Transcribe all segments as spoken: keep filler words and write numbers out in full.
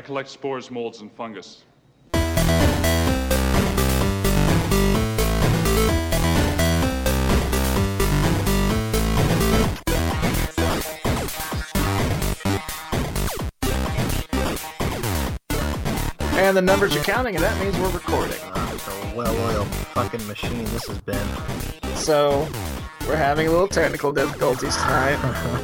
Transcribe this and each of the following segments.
collect spores, molds, and fungus. And the numbers are counting, and that means we're recording. Uh, it's a well-oiled fucking machine this has been. So, we're having a little technical difficulties tonight.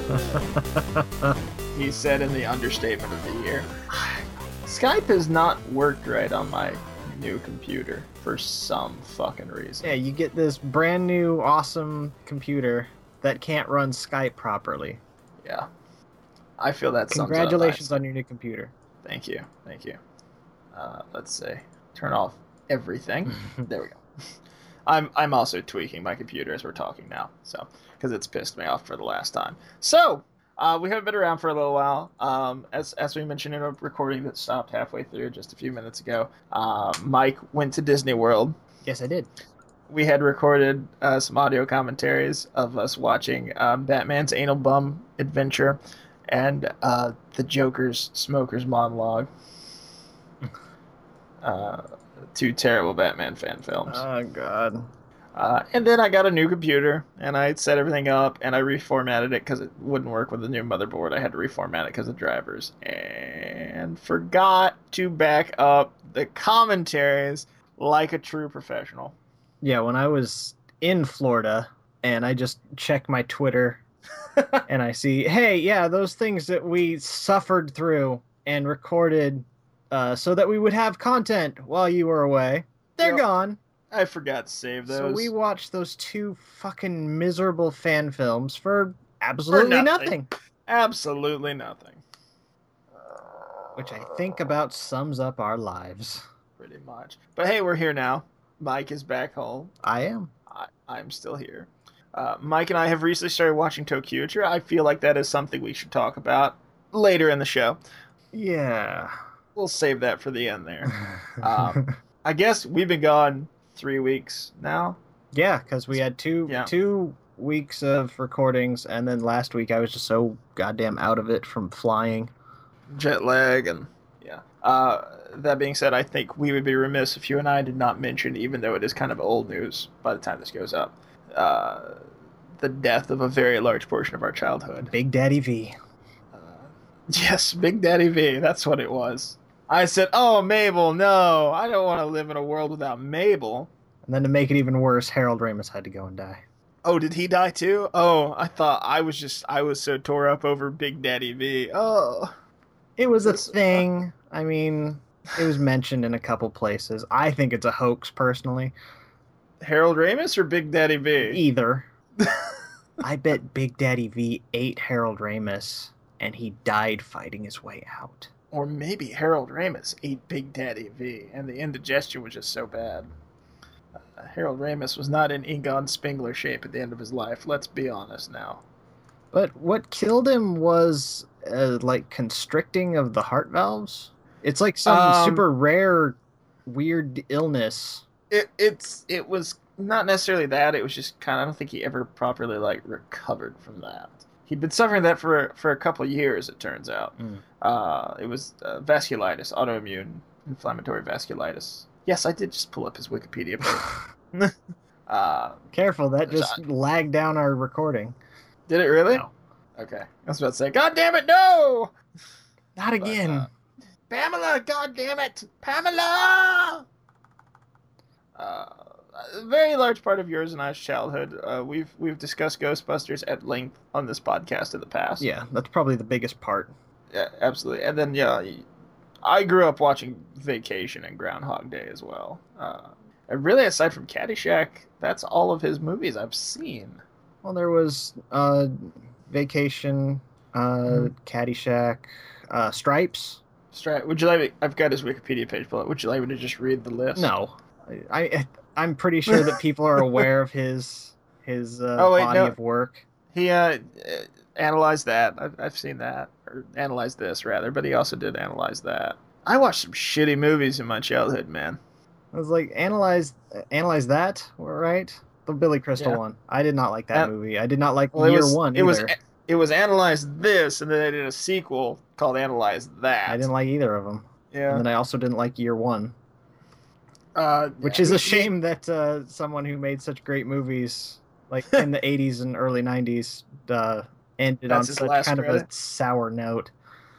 He said in the understatement of the year. Skype has not worked right on my new computer for some fucking reason. Yeah, you get this brand new awesome computer that can't run Skype properly. Yeah. I feel that sums it up Congratulations nicely. on your new computer. Thank you. Thank you. Uh, let's see. Turn off everything. There we go. I'm I'm also tweaking my computer as we're talking now, so because it's pissed me off for the last time. So uh, we haven't been around for a little while. Um, as as we mentioned in a recording that stopped halfway through just a few minutes ago, uh, Mike went to Disney World. Yes, I did. We had recorded uh, some audio commentaries of us watching um, Batman's Anal Bum Adventure and uh, the Joker's Smoker's Monologue. Uh, two terrible Batman fan films. Oh, God. Uh, and then I got a new computer, and I set everything up, and I reformatted it because it wouldn't work with the new motherboard. I had to reformat it because of drivers. And forgot to back up the commentaries like a true professional. Yeah, when I was in Florida, and I just check my Twitter, and I see, hey, yeah, those things that we suffered through and recorded uh, so that we would have content while you were away, they're Yep. gone. I forgot to save those. So we watched those two fucking miserable fan films for absolutely For nothing. nothing. Absolutely nothing. Which I think about sums up our lives. Pretty much. But hey, we're here now. Mike is back home. I am. I, I'm still here. Uh, Mike and I have recently started watching Tokyo. I feel like that is something we should talk about later in the show. Yeah. We'll save that for the end there. Um, I guess we've been gone three weeks now. Yeah, because we had two Yeah. two weeks of recordings, and then last week I was just so goddamn out of it from flying. Jet lag and yeah. Uh, that being said, I think we would be remiss if you and I did not mention, even though it is kind of old news by the time this goes up, uh, the death of a very large portion of our childhood. Big Daddy V. Yes, Big Daddy V. That's what it was. I said, oh, Mabel, no. I don't want to live in a world without Mabel. And then to make it even worse, Harold Ramis had to go and die. Oh, did he die too? Oh, I thought I was just, I was so tore up over Big Daddy V. Oh. It was a This- thing. I mean, it was mentioned in a couple places. I think it's a hoax, personally. Harold Ramis or Big Daddy V? Either. I bet Big Daddy V ate Harold Ramis, and he died fighting his way out. Or maybe Harold Ramis ate Big Daddy V, and the indigestion was just so bad. Uh, Harold Ramis was not in Egon Spengler shape at the end of his life, let's be honest now. But what killed him was, uh, like, constricting of the heart valves. It's like some Um, super rare, weird illness. It it's it was not necessarily that, it was just kind of, I don't think he ever properly, like, recovered from that. He'd been suffering that for for a couple of years, it turns out. Mm. Uh, it was uh, vasculitis, autoimmune inflammatory vasculitis. Yes, I did just pull up his Wikipedia page. uh, Careful, that just Sorry. lagged down our recording. did it really? No. Okay. I was about to say, God damn it, no! Not again. uh, Pamela, God damn it! Pamela! Uh, a very large part of yours and I's childhood. Uh, we've we've discussed Ghostbusters at length on this podcast in the past. Yeah, that's probably the biggest part. Yeah, absolutely. And then, yeah, I grew up watching Vacation and Groundhog Day as well. Uh, and really, aside from Caddyshack, that's all of his movies I've seen. Well, there was uh, Vacation, uh, Mhm. Caddyshack, uh, Stripes. Strat, would you like me? I've got his Wikipedia page pulled up. Would you like me to just read the list? No, I, I I'm pretty sure that people are aware of his his uh, Oh, wait, body no. of work. He uh, uh, analyzed that. I've, I've seen that. Or analyzed this, rather. But he also did analyze that. I watched some shitty movies in my childhood, man. I was like, analyze analyze that, right? The Billy Crystal Yeah. one. I did not like that Uh, movie. I did not like Well, it Year was, One it was either. it was Analyze This, and then they did a sequel called Analyze That. I didn't like either of them. Yeah. And then I also didn't like Year One. Uh, Which is a shame that uh, someone who made such great movies, like in the eighties and early nineties, uh, ended That's on his such last kind of credit? a sour note.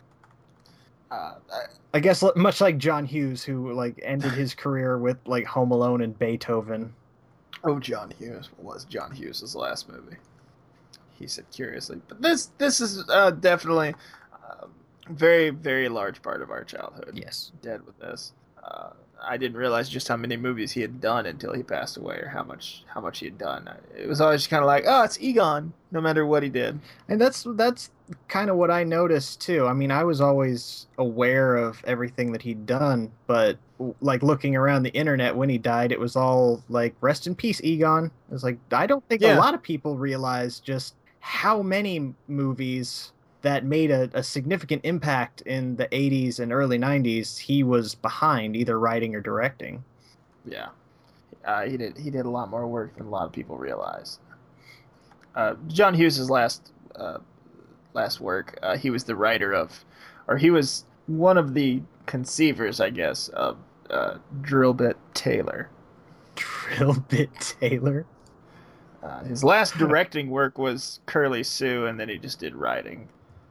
Uh, I, I guess li- much like John Hughes, who like ended his career with like Home Alone and Beethoven. oh, John Hughes. What was John Hughes' last movie? He said curiously. But this this is uh, definitely a very, very large part of our childhood. Yes. Dead with this. Uh, I didn't realize just how many movies he had done until he passed away, or how much how much he had done. It was always kind of like, oh, it's Egon, no matter what he did. And that's that's kind of what I noticed too. I mean, I was always aware of everything that he'd done, but like looking around the internet when he died, it was all like, rest in peace, Egon. It was like, I don't think Yeah. a lot of people realize just how many movies that made a, a significant impact in the eighties and early nineties he was behind, either writing or directing. Yeah, uh, he did. He did a lot more work than a lot of people realize. Uh, John Hughes' last uh, last work, uh, he was the writer of, or he was one of the conceivers, I guess, of uh, Drillbit Taylor. Drillbit Taylor. Uh, his last directing work was Curly Sue, and then he just did writing.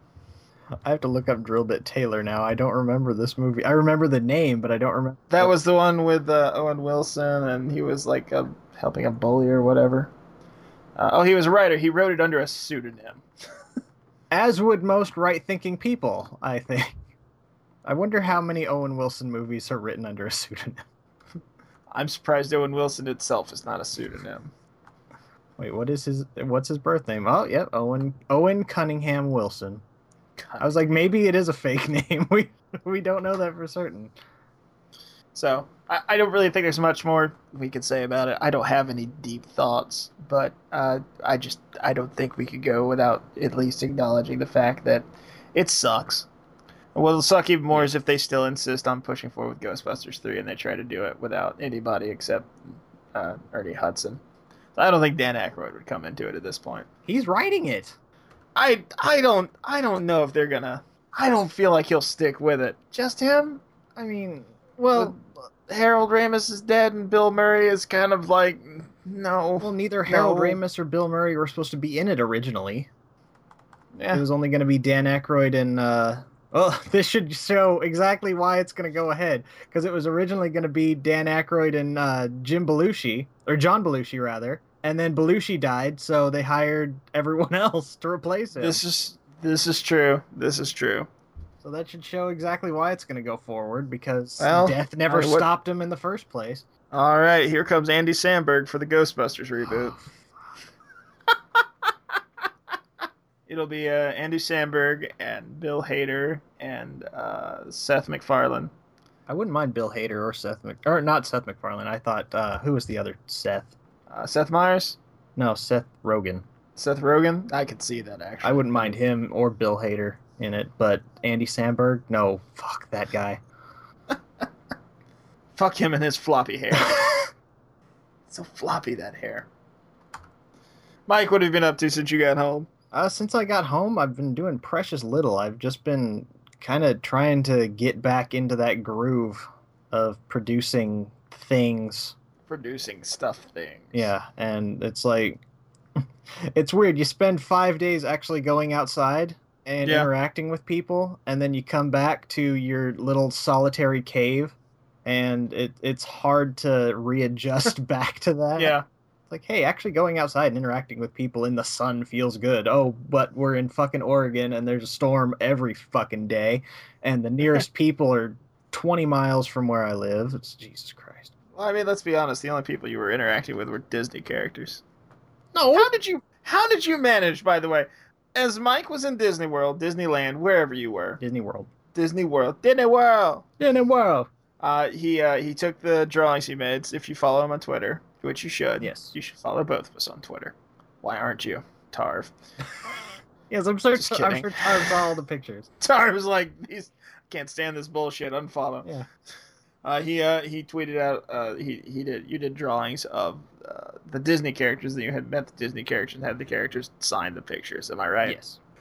I have to look up Drillbit Taylor now. I don't remember this movie. I remember the name, but I don't remember. That was the one with uh, Owen Wilson, and he was like a, helping a bully or whatever. Uh, oh, he was a writer. He wrote it under a pseudonym. As would most right-thinking people, I think. I wonder how many Owen Wilson movies are written under a pseudonym. I'm surprised Owen Wilson itself is not a pseudonym. Wait, what is his? What's his birth name? Oh, yep, Owen Owen Cunningham Wilson. I was like, maybe it is a fake name. We we don't know that for certain. So I, I don't really think there's much more we could say about it. I don't have any deep thoughts, but uh, I just I don't think we could go without at least acknowledging the fact that it sucks. What'll suck even more is if they still insist on pushing forward with Ghostbusters three and they try to do it without anybody except uh, Ernie Hudson. I don't think Dan Aykroyd would come into it at this point. He's writing it. I I don't I don't know if they're gonna. I don't feel like he'll stick with it. Just him. I mean, well, Harold Ramis is dead, and Bill Murray is kind of like no. well, neither Harold No. Ramis or Bill Murray were supposed to be in it originally. Yeah. It was only going to be Dan Aykroyd and. Uh, well, this should show exactly why it's going to go ahead, because it was originally going to be Dan Aykroyd and uh, Jim Belushi, or John Belushi rather, and then Belushi died, so they hired everyone else to replace him. This is this is true. This is true. So that should show exactly why it's going to go forward, because Well, death never I mean, what- stopped him in the first place. All right, here comes Andy Samberg for the Ghostbusters reboot. It'll be uh, Andy Samberg and Bill Hader and uh, Seth MacFarlane. I wouldn't mind Bill Hader or Seth Mc... Or not Seth MacFarlane. I thought, uh, who was the other Seth? Uh, Seth Meyers, No, Seth Rogen. Seth Rogen. I could see that actually. I wouldn't mind him or Bill Hader in it, but Andy Samberg? No, fuck that guy. Fuck him and his floppy hair. So floppy, that hair. Mike, what have you been up to since you got home? Uh, since I got home, I've been doing precious little. I've just been kind of trying to get back into that groove of producing things. Producing stuff things. Yeah, and it's like, it's weird. You spend five days actually going outside and Yeah. interacting with people, and then you come back to your little solitary cave, and it it's hard to readjust back to that. Yeah. Like, hey, actually going outside and interacting with people in the sun feels good. Oh, but we're in fucking Oregon and there's a storm every fucking day, and the nearest people are twenty miles from where I live. It's Jesus Christ. Well, I mean, let's be honest. The only people you were interacting with were Disney characters. No, How did you? How did you manage? By the way, as Mike was in Disney World, Disneyland, wherever you were, Disney World. Disney World, Disney World. Disney World. Uh, he uh, he took the drawings he made. If you follow him on Twitter, which you should, Yes. you should follow both of us on Twitter. Why aren't you, Tarv? Yes, I'm sure. Just I'm kidding. sure Tarv saw all the pictures. Tarv was like, "These can't stand this bullshit. Unfollow." Yeah. Uh, he uh, he tweeted out. Uh, he he did. You did drawings of uh, the Disney characters that you had met the Disney characters and had the characters sign the pictures. Am I right? Yes.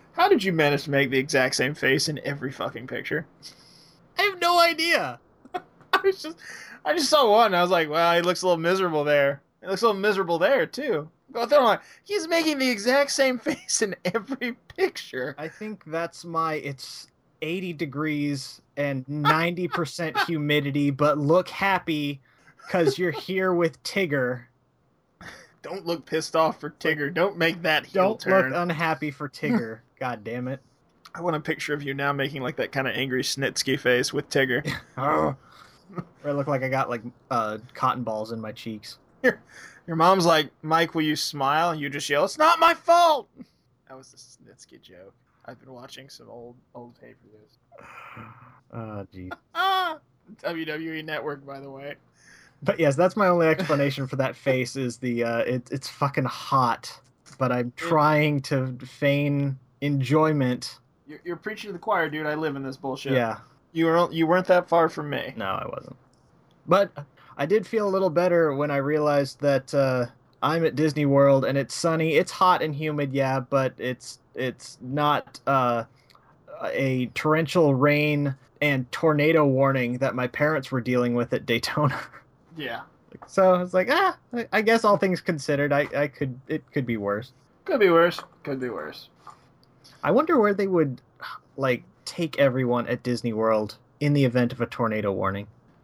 How did you manage to make the exact same face in every fucking picture? I have no idea. I was just, I just saw one. And I was like, well, he looks a little miserable there. He looks a little miserable there too. But then I'm like, he's making the exact same face in every picture. I think that's my. It's eighty degrees and ninety percent humidity, but look happy because you're here with Tigger. Don't look pissed off for Tigger. Don't make that heel Don't turn. look unhappy for Tigger. God damn it. I want a picture of you now making like that kind of angry Snitsky face with Tigger. Oh. Where I look like I got like uh, cotton balls in my cheeks. Your mom's like, Mike, will you smile? And you just yell, it's not my fault! That was the Snitsky joke. I've been watching some old old pay-per-views. Oh, jeez. Ah! W W E Network, by the way. But yes, that's my only explanation for that face is the, uh, it, it's fucking hot, but I'm trying to feign enjoyment. You're, you're preaching to the choir, dude. I live in this bullshit. Yeah. You weren't, you weren't that far from me. No, I wasn't. But I did feel a little better when I realized that uh, I'm at Disney World and it's sunny. It's hot and humid, yeah, but it's it's not uh, a torrential rain and tornado warning that my parents were dealing with at Daytona. Yeah. So I was like, ah, I- I guess all things considered, I, I could it could be worse. Could be worse. Could be worse. I wonder where they would like take everyone at Disney World in the event of a tornado warning.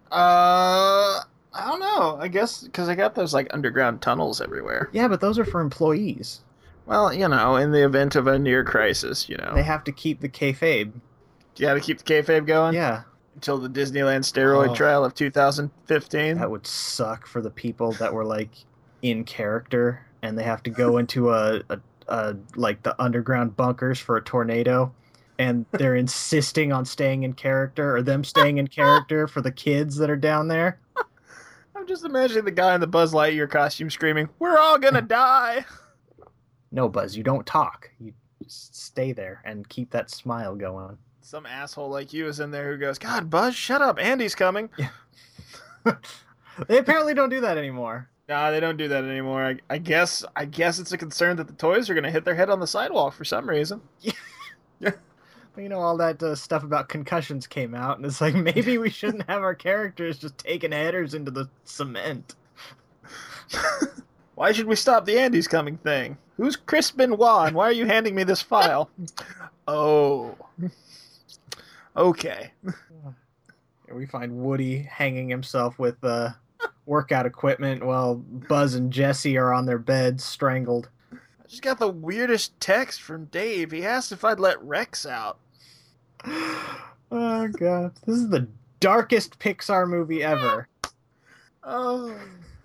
Uh, I don't know. I guess because I got those like underground tunnels everywhere. Yeah, but those are for employees. Well, you know, in the event of a near crisis, you know, They have to keep the kayfabe. you got to keep the kayfabe going Yeah, until the Disneyland steroid Oh. trial of two thousand fifteen. that would suck for the people that were like in character and they have to go into a, a, a like the underground bunkers for a tornado. And they're insisting on staying in character, or them staying in character for the kids that are down there. I'm just imagining the guy in the Buzz Lightyear costume screaming, "We're all gonna die!" No, Buzz, you don't talk. You just stay there and keep that smile going. Some asshole like you is in there who goes, "God, Buzz, shut up! Andy's coming." They apparently don't do that anymore. Nah, they don't do that anymore. I, I guess. I guess it's a concern that the toys are gonna hit their head on the sidewalk for some reason. You know, all that uh, stuff about concussions came out, and it's like, maybe we shouldn't have our characters just taking headers into the cement. Why should we stop the Andy's coming thing? Who's Chris Benoit, and why are you handing me this file? Oh. Okay. And we find Woody hanging himself with uh, workout equipment while Buzz and Jesse are on their beds, strangled. I just got the weirdest text from Dave. He asked if I'd let Rex out. Oh, God. This is the darkest Pixar movie ever. Oh.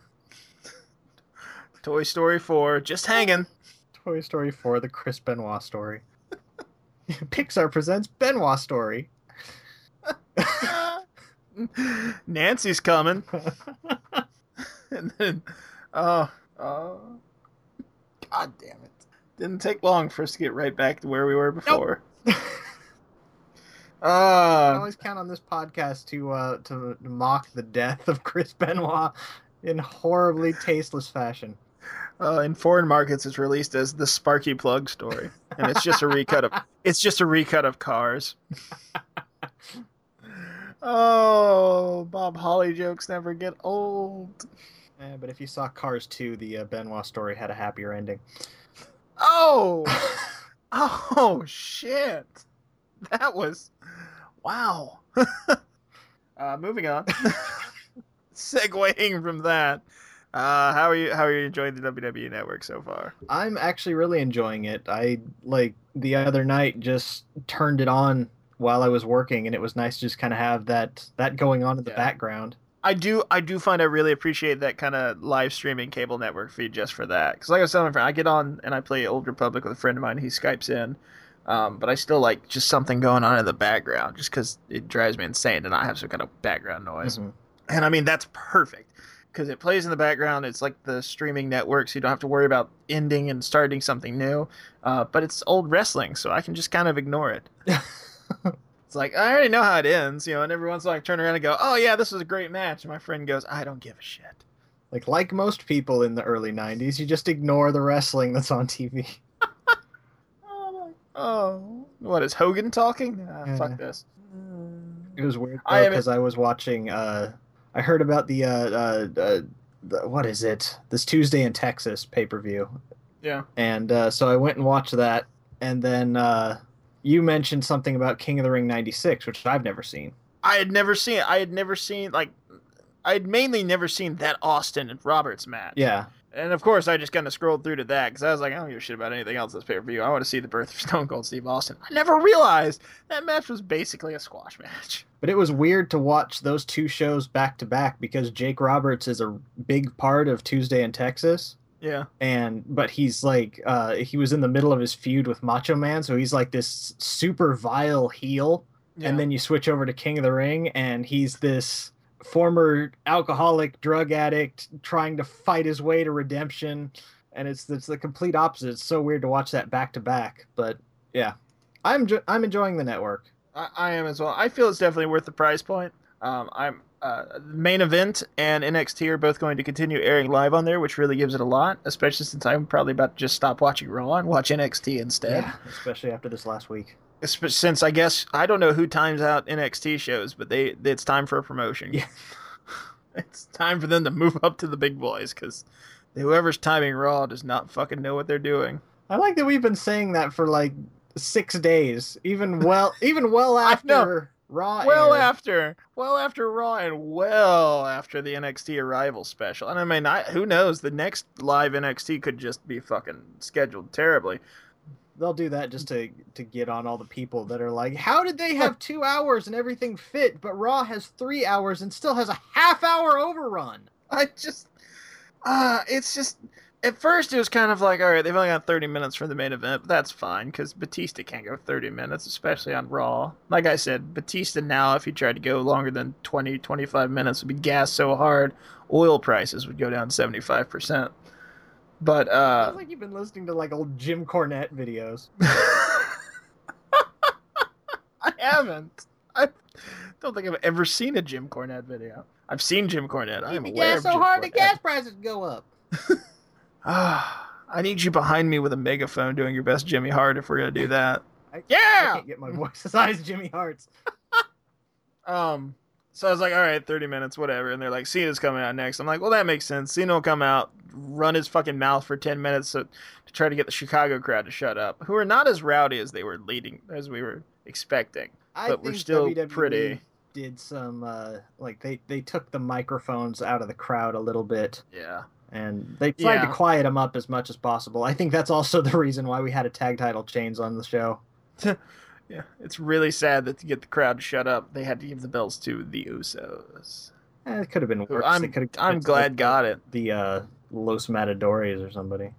Toy Story four, just hanging. Toy Story four, the Chris Benoit story. Pixar presents Benoit story. Nancy's coming. And then, oh, oh, God damn it. Didn't take long for us to get right back to where we were before. I Uh, always count on this podcast to uh, to mock the death of Chris Benoit in horribly tasteless fashion. uh, in foreign markets, it's released as the Sparky Plug story, and it's just a recut of it's just a recut of Cars. Oh, Bob Holly jokes never get old. Eh, but if you saw Cars two, the uh, Benoit story had a happier ending. Oh, oh shit, that was wow. uh, moving on. Segueing from that, uh, how are you? How are you enjoying the W W E Network so far? I'm actually really enjoying it. I, like, the other night just turned it on while I was working, and it was nice to just kind of have that, that going on in the Yeah. background. I do, I do find I really appreciate that kind of live streaming cable network feed just for that. Because like I was telling my friend, I get on and I play Old Republic with a friend of mine. He Skypes in, um, but I still like just something going on in the background, just because it drives me insane to not have some kind of background noise. Mhm. And I mean that's perfect because it plays in the background. It's like the streaming network, so you don't have to worry about ending and starting something new. Uh, but it's old wrestling, so I can just kind of ignore it. It's like, I already know how it ends, you know, and every once in a while I turn around and go, oh yeah, this was a great match. And my friend goes, I don't give a shit. Like, like most people in the early nineties, you just ignore the wrestling that's on T V. Oh Oh, what is Hogan talking? Ah, Yeah. fuck this. It was weird I though haven't- because I was watching. Uh, I heard about the, uh, uh, uh, the what is it? This Tuesday in Texas pay per view, Yeah. and uh, so I went and watched that, and then uh, you mentioned something about King of the Ring ninety-six, which I've never seen. I had never seen. I had never seen like. I had mainly never seen that Austin and Roberts match. Yeah, And of course, I just kind of scrolled through to that because I was like, I don't give a shit about anything else this pay per view. I want to see the birth of Stone Cold Steve Austin. I never realized that match was basically a squash match. but it was weird to watch those two shows back to back because Jake Roberts is a big part of Tuesday in Texas. Yeah. And but he's like uh he was in the middle of his feud with Macho Man, so he's like this super vile heel. yeah. And then you switch over to King of the Ring and he's this former alcoholic drug addict trying to fight his way to redemption, and it's it's the complete opposite. It's so weird to watch that back to back, but yeah, I'm jo- I'm enjoying the network. I, I am as well. I feel it's definitely worth the price point. Um, I'm uh, main event and N X T are both going to continue airing live on there, which really gives it a lot, especially since I'm probably about to just stop watching Raw and watch N X T instead. Yeah, especially after this last week. Espe- Since I guess I don't know who times out N X T shows, but they it's time for a promotion. Yeah. It's time for them to move up to the big boys because whoever's timing Raw does not fucking know what they're doing. I like that we've been saying that for like six days, even well even well I know. after Raw. Well aired. after, well after Raw, and well after the N X T Arrival special. And I mean, I, who knows? The next live N X T could just be fucking scheduled terribly. They'll do that just to to get on all the people that are like, how did they have two hours and everything fit, but Raw has three hours and still has a half hour overrun? I just, uh, it's just. At first, it was kind of like, all right, they've only got thirty minutes for the main event, but that's fine because Batista can't go thirty minutes, especially on Raw. Like I said, Batista now, if he tried to go longer than twenty, twenty-five minutes, would be gassed so hard, oil prices would go down seventy-five percent. But, uh. Sounds like you've been listening to like old Jim Cornette videos. I haven't. I don't think I've ever seen a Jim Cornette video. I've seen Jim Cornette. I am You aware gas of so Jim hard the Cornette. gas prices go up. Ah, I need you behind me with a megaphone doing your best Jimmy Hart if we're gonna do that. I, Yeah! I can't get my voice as high as Jimmy Hart's. Um, so I was like, all right, thirty minutes, whatever. And they're like, Cena's coming out next. I'm like, well, that makes sense. Cena will come out, run his fucking mouth for ten minutes so, to try to get the Chicago crowd to shut up, who are not as rowdy as they were leading, as we were expecting. I But we're think still W W E pretty. did some uh like they they took the microphones out of the crowd a little bit Yeah. and they tried Yeah. to quiet them up as much as possible. I think that's also the reason why we had a tag title change on the show. Yeah. It's really sad that to get the crowd to shut up, they had to give the belts to the Usos. Eh, it could have been Who worse. I'm, They could've I'm given it to, glad like, got it. the uh Los Matadores or somebody.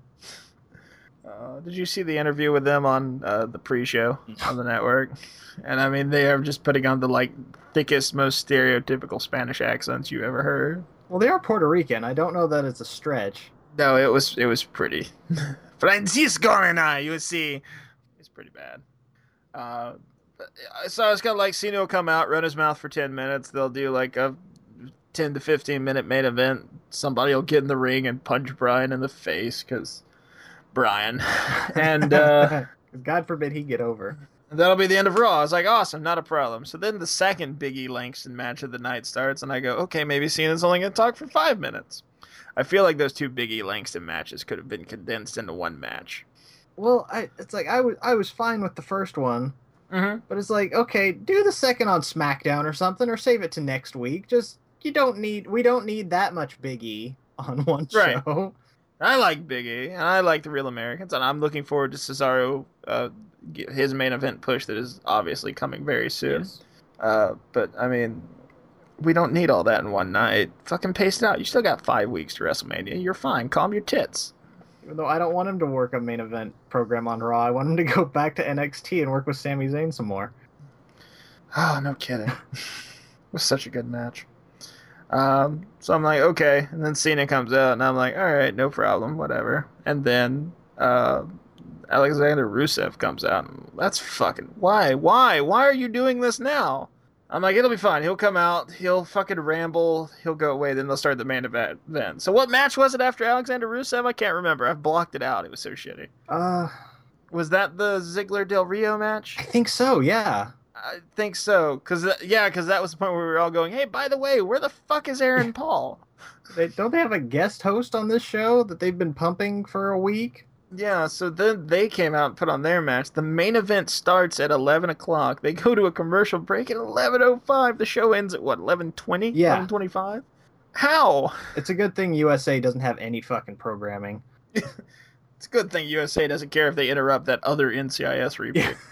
Uh, did you see the interview with them on uh, the pre-show on the network? And I mean, they are just putting on the like thickest, most stereotypical Spanish accents you ever heard. Well, they are Puerto Rican. I don't know that it's a stretch. No, it was it was pretty. Francisco and I, you see, it's pretty bad. Uh, so I was kind of like, Cena will come out, run his mouth for ten minutes. They'll do like a ten to fifteen minute main event. Somebody will get in the ring and punch Brian in the face because Brian, and uh, God forbid he get over. that'll be the end of Raw. I was like, awesome, not a problem. So then the second Big E Langston match of the night starts, and I go, okay, maybe Cena's only going to talk for five minutes. I feel like those two Big E Langston matches could have been condensed into one match. Well, I it's like I was I was fine with the first one, Mm-hmm. but it's like, okay, do the second on SmackDown or something, or save it to next week. Just you don't need we don't need that much Big E on one Right. show. I like Big E, and I like the Real Americans, and I'm looking forward to Cesaro, uh, get his main event push that is obviously coming very soon. Yes. Uh, but, I mean, we don't need all that in one night. Fucking pace it out. You still got five weeks to WrestleMania. You're fine. Calm your tits. Even though I don't want him to work a main event program on Raw, I want him to go back to N X T and work with Sami Zayn some more. Oh, no kidding. It was such a good match. Um, so I'm like, okay. And then Cena comes out, and I'm like, all right, no problem, whatever. And then uh, Alexander Rusev comes out. And that's fucking... Why? Why? Why are you doing this now? I'm like, it'll be fine. He'll come out. He'll fucking ramble. He'll go away. Then they'll start the main event. Then. So what match was it after Alexander Rusev? I can't remember. I've blocked it out. It was so shitty. Uh, Was that the Ziggler Del Rio match? I think so. Yeah. I think so, cause uh, yeah, cause that was the point where we were all going, "Hey, by the way, where the fuck is Aaron Paul?" They don't they have a guest host on this show that they've been pumping for a week? Yeah, so then they came out and put on their match. The main event starts at eleven o'clock. They go to a commercial break at eleven oh five. The show ends at what, eleven twenty? Yeah. eleven twenty-five? How? It's a good thing U S A doesn't have any fucking programming. It's a good thing U S A doesn't care if they interrupt that other N C I S reboot. Yeah.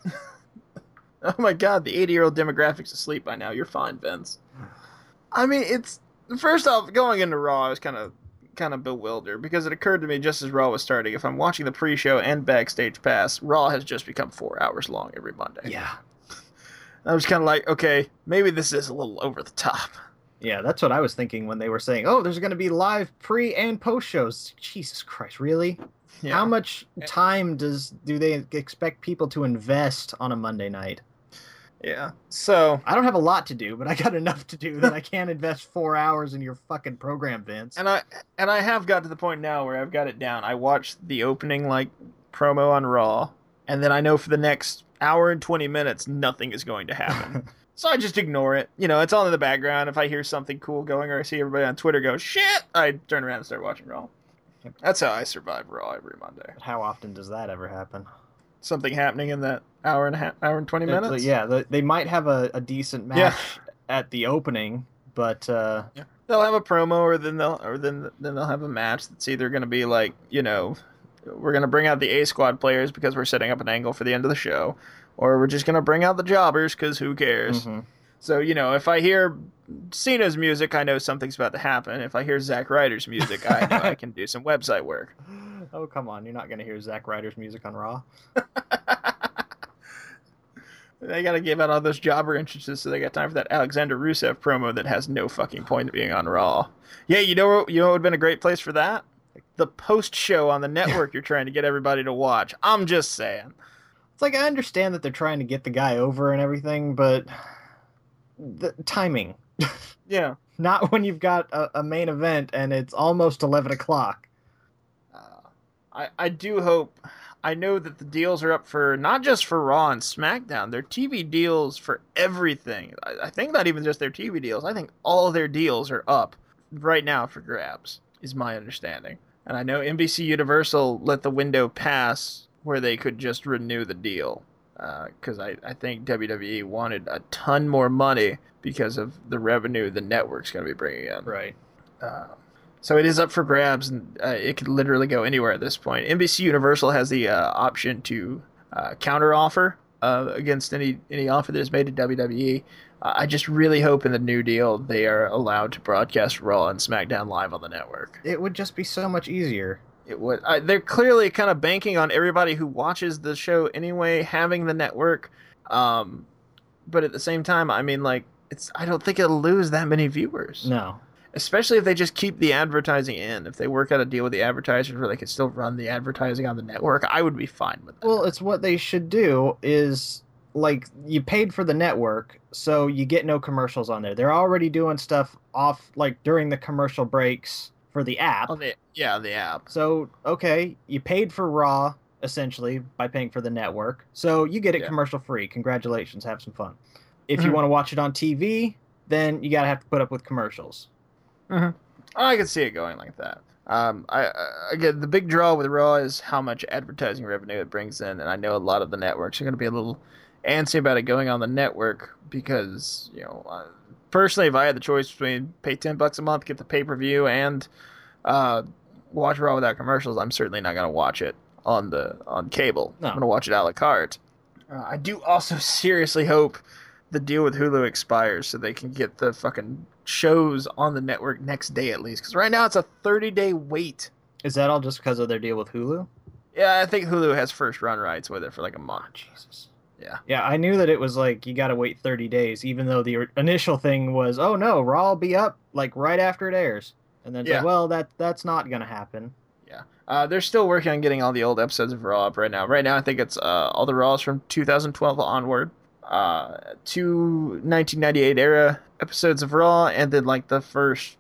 Oh my god, the eighty-year-old demographic's asleep by now. You're fine, Vince. I mean, it's... First off, going into Raw, I was kind of kind of bewildered because it occurred to me just as Raw was starting, if I'm watching the pre-show and Backstage Pass, Raw has just become four hours long every Monday. Yeah. I was kind of like, okay, maybe this is a little over the top. Yeah, that's what I was thinking when they were saying, oh, there's going to be live pre and post shows. Jesus Christ, really? Yeah. How much time does do they expect people to invest on a Monday night? Yeah. So I don't have a lot to do, but I got enough to do that I can't invest four hours in your fucking program, Vince. and I and I have got to the point now where I've got it down. I watched the opening like promo on Raw, and then I know for the next hour and twenty minutes nothing is going to happen. So I just ignore it. You know, it's on in the background. If I hear something cool going or I see everybody on Twitter go, shit, I turn around and start watching Raw. That's how I survive Raw every Monday. How often does that ever happen? Something happening in that hour and a half, hour and twenty minutes. It's, uh, yeah, the, they might have a, a decent match Yeah. at the opening, but uh, Yeah. They'll have a promo, or then they'll, or then then they'll have a match that's either going to be like, you know, we're going to bring out the A Squad players because we're setting up an angle for the end of the show, or we're just going to bring out the jobbers because who cares? mhm. So, you know, if I hear Cena's music, I know something's about to happen. If I hear Zack Ryder's music, I know I can do some website work. Oh, come on. You're not going to hear Zack Ryder's music on Raw? They got to give out all those jobber entrances so they got time for that Alexander Rusev promo that has no fucking point of being on Raw. Yeah, you know, what- you know what would have been a great place for that? The post show on the network you're trying to get everybody to watch. I'm just saying. It's like, I understand that they're trying to get the guy over and everything, but the timing. Yeah. Not when you've got a, a main event and it's almost eleven o'clock. Uh, I, I do hope... I know that the deals are up for, not just for Raw and SmackDown, they're T V deals for everything. I, I think not even just their T V deals. I think all their deals are up right now for grabs, is my understanding. And I know N B C Universal let the window pass where they could just renew the deal. Because uh, I, I think W W E wanted a ton more money because of the revenue the network's going to be bringing in. Right. Uh, so it is up for grabs, and uh, it could literally go anywhere at this point. N B C Universal has the uh, option to uh, counter offer uh, against any any offer that is made to W W E. Uh, I just really hope in the new deal they are allowed to broadcast Raw and SmackDown live on the network. It would just be so much easier. It would. I, they're clearly kind of banking on everybody who watches the show anyway having the network, um, but at the same time, I mean, like, it's. I don't think it'll lose that many viewers. No. Especially if they just keep the advertising in. If they work out a deal with the advertisers where they can still run the advertising on the network, I would be fine with that. Well, it's what they should do is, like, you paid for the network, so you get no commercials on there. They're already doing stuff off, like, during the commercial breaks for the app. On the, yeah, the app. So, okay, you paid for Raw, essentially, by paying for the network. So you get it Yeah. commercial free. Congratulations, have some fun. If Mhm. you want to watch it on T V, then you gotta have to put up with commercials. Mm-hmm. I could see it going like that. Um, I, I again, the big draw with Raw is how much advertising revenue it brings in, and I know a lot of the networks are going to be a little antsy about it going on the network because, you know, uh, personally, if I had the choice between pay ten bucks a month, get the pay per view, and uh, watch Raw without commercials, I'm certainly not going to watch it on the on cable. No. I'm going to watch it a la carte. Uh, I do also seriously hope the deal with Hulu expires so they can get the fucking shows on the network next day at least. Because right now it's a thirty-day wait. Is that all just because of their deal with Hulu? Yeah, I think Hulu has first run rights with it for like a month. Jesus. Yeah. Yeah, I knew that it was like you got to wait thirty days, even though the initial thing was, oh no, Raw will be up like right after it airs. And then it's Yeah. like, well, that that's not going to happen. Yeah. Uh, they're still working on getting all the old episodes of Raw up right now. Right now, I think it's uh, all the Raws from two thousand twelve onward. Uh, two nineteen ninety-eight era episodes of Raw, and then like the first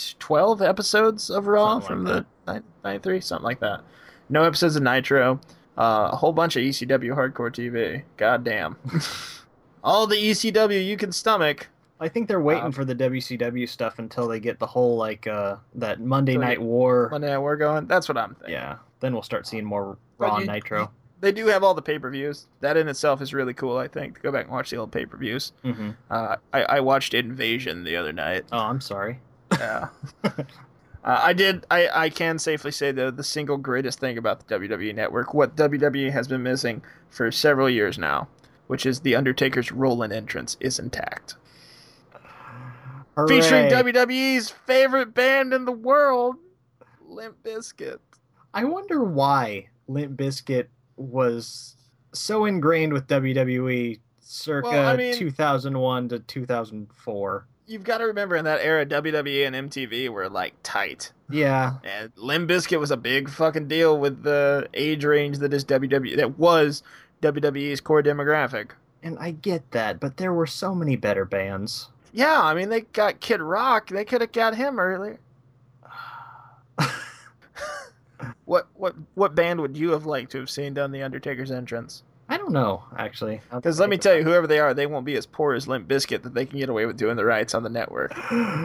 twelve episodes of Raw Something from like the ninety-three, something like that. No episodes of Nitro. Uh, a whole bunch of E C W Hardcore T V. God damn. All the E C W you can stomach. I think they're waiting Um, for the W C W stuff until they get the whole like uh that Monday Until they Night get War. Monday Night War going. That's what I'm thinking. Yeah, then we'll start seeing more But Raw you- Nitro. They do have all the pay-per-views. That in itself is really cool, I think. Go back and watch the old pay-per-views. Mm-hmm. Uh, I, I watched Invasion the other night. Oh, I'm sorry. Yeah. uh, I did. I, I can safely say, though, the single greatest thing about the W W E Network, what W W E has been missing for several years now, which is The Undertaker's roll-in entrance, is intact. Featuring Hooray. W W E's favorite band in the world, Limp Bizkit. I wonder why Limp Bizkit was so ingrained with W W E circa Well, I mean- two thousand one to two thousand four. You've got to remember in that era, W W E and M T V were, like, tight. Yeah, And Limp Bizkit was a big fucking deal with the age range that is W W E, that was W W E's core demographic. and I get that, but there were so many better bands. Yeah, I mean, they got Kid Rock. They could have got him earlier. What what what band would you have liked to have seen done the Undertaker's entrance? I don't know, actually. Because let me tell you, whoever they are, they won't be as poor as Limp Bizkit that they can get away with doing the rights on the network.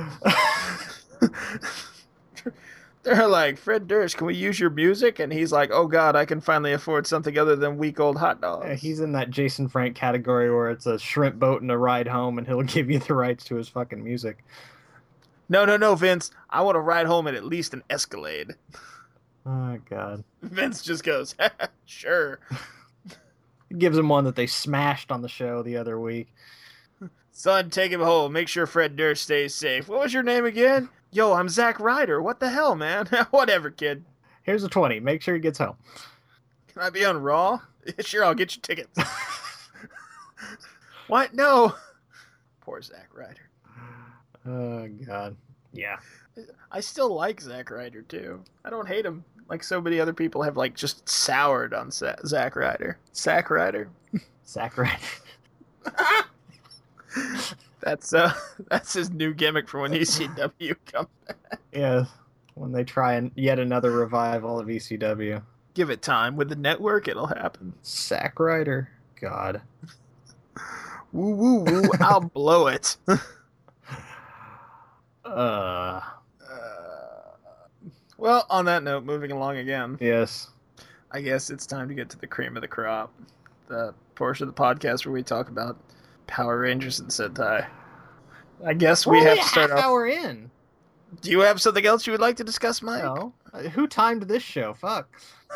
They're like, Fred Durst, can we use your music? And he's like, oh God, I can finally afford something other than week old hot dogs. Yeah, he's in that Jason Frank category where it's a shrimp boat and a ride home, and he'll give you the rights to his fucking music. No, no, no, Vince. I want to ride home in at least an Escalade. Oh, God. Vince just goes, sure. He gives him one that they smashed on the show the other week. Son, take him home. Make sure Fred Durst stays safe. What was your name again? Yo, I'm Zack Ryder. What the hell, man? Whatever, kid. Here's a twenty. Make sure he gets home. Can I be on Raw? Sure, I'll get you tickets. What? No. Poor Zack Ryder. Oh, God. Yeah. I still like Zack Ryder, too. I don't hate him like so many other people have, like, just soured on Sa- Zack Ryder. Zack Ryder. Zack Ryder. That's uh, that's his new gimmick for when E C W comes back. Yeah. When they try and yet another revival of E C W. Give it time. With the network, it'll happen. Zack Ryder. God. Woo, woo, woo. I'll blow it. Uh. Uh, well, on that note, moving along again, Yes. I guess it's time to get to the cream of the crop. The portion of the podcast where we talk about Power Rangers and Sentai. I guess we We're have only to a start half off. hour in. Do you have something else you would like to discuss, Mike? No. Uh, Who timed this show? Fuck.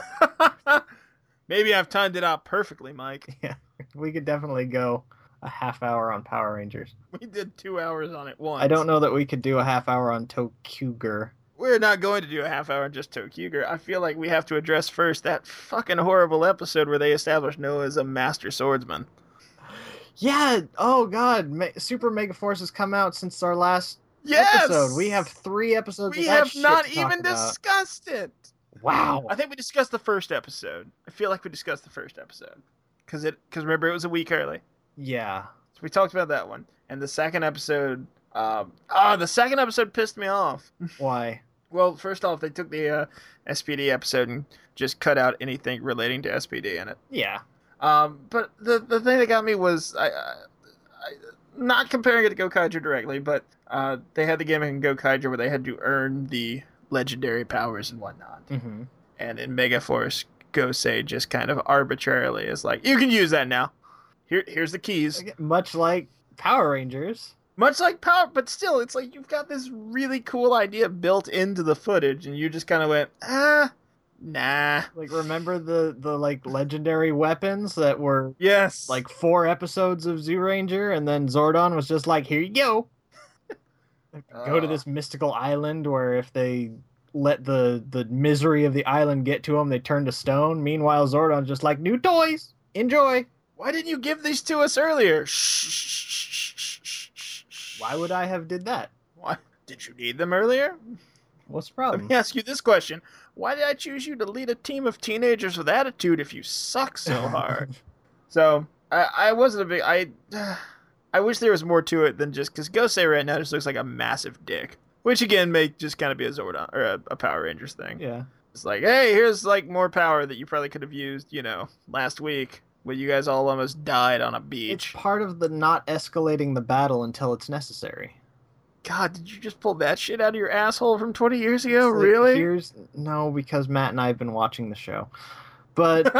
Maybe I've timed it out perfectly, Mike. We could definitely go a half hour on Power Rangers. We did two hours on it once. I don't know that we could do a half hour on Tokuger. We're not going to do a half hour on just Tokuger. I feel like we have to address first that fucking horrible episode where they established Noah as a master swordsman. Yeah. Oh God. Me- Super Mega Force has come out since our last Yes! episode. We have three episodes. We of that have shit not to talk even about. discussed it. Wow. I think we discussed the first episode. I feel like we discussed the first episode. Because it, cause remember, it was a week early. Yeah. So we talked about that one. And the second episode... Um, ah, the second episode pissed me off. Why? Well, first off, they took the uh, S P D episode and just cut out anything relating to S P D in it. Yeah. Um, but the the thing that got me was I, I, I not comparing it to Gokaiger directly, but uh, they had the gimmick in Gokaiger where they had to earn the legendary powers and whatnot. Mm-hmm. And in Megaforce, Gosei just kind of arbitrarily is like, you can use that now. Here, here's the keys. Much like Power Rangers. Much like Power, but still, it's like you've got this really cool idea built into the footage, and you just kind of went, ah, nah. Like, remember the the like legendary weapons that were Yes. like four episodes of Zoo Ranger, and then Zordon was just like, here you go. Go to Uh. this mystical island where if they let the the misery of the island get to them, they turn to stone. Meanwhile, Zordon's just like, new toys, enjoy. Why didn't you give these to us earlier? Shh, shh, shh, shh, shh, shh, shh. Why would I have did that? Why? Did you need them earlier? What's the Let problem? me ask you this question. Why did I choose you to lead a team of teenagers with attitude if you suck so hard? So, I, I wasn't a big... I I wish there was more to it than just... Because Gosei right now just looks like a massive dick. Which, again, may just kind of be a Zordon... Or a, a Power Rangers thing. Yeah. It's like, hey, here's like more power that you probably could have used, you know, last week when you guys all almost died on a It's beach. part of the not escalating the battle until it's necessary. God, did you just pull that shit out of your asshole from twenty years ago? It's like, really? Here's no, because Matt and I have been watching the show, but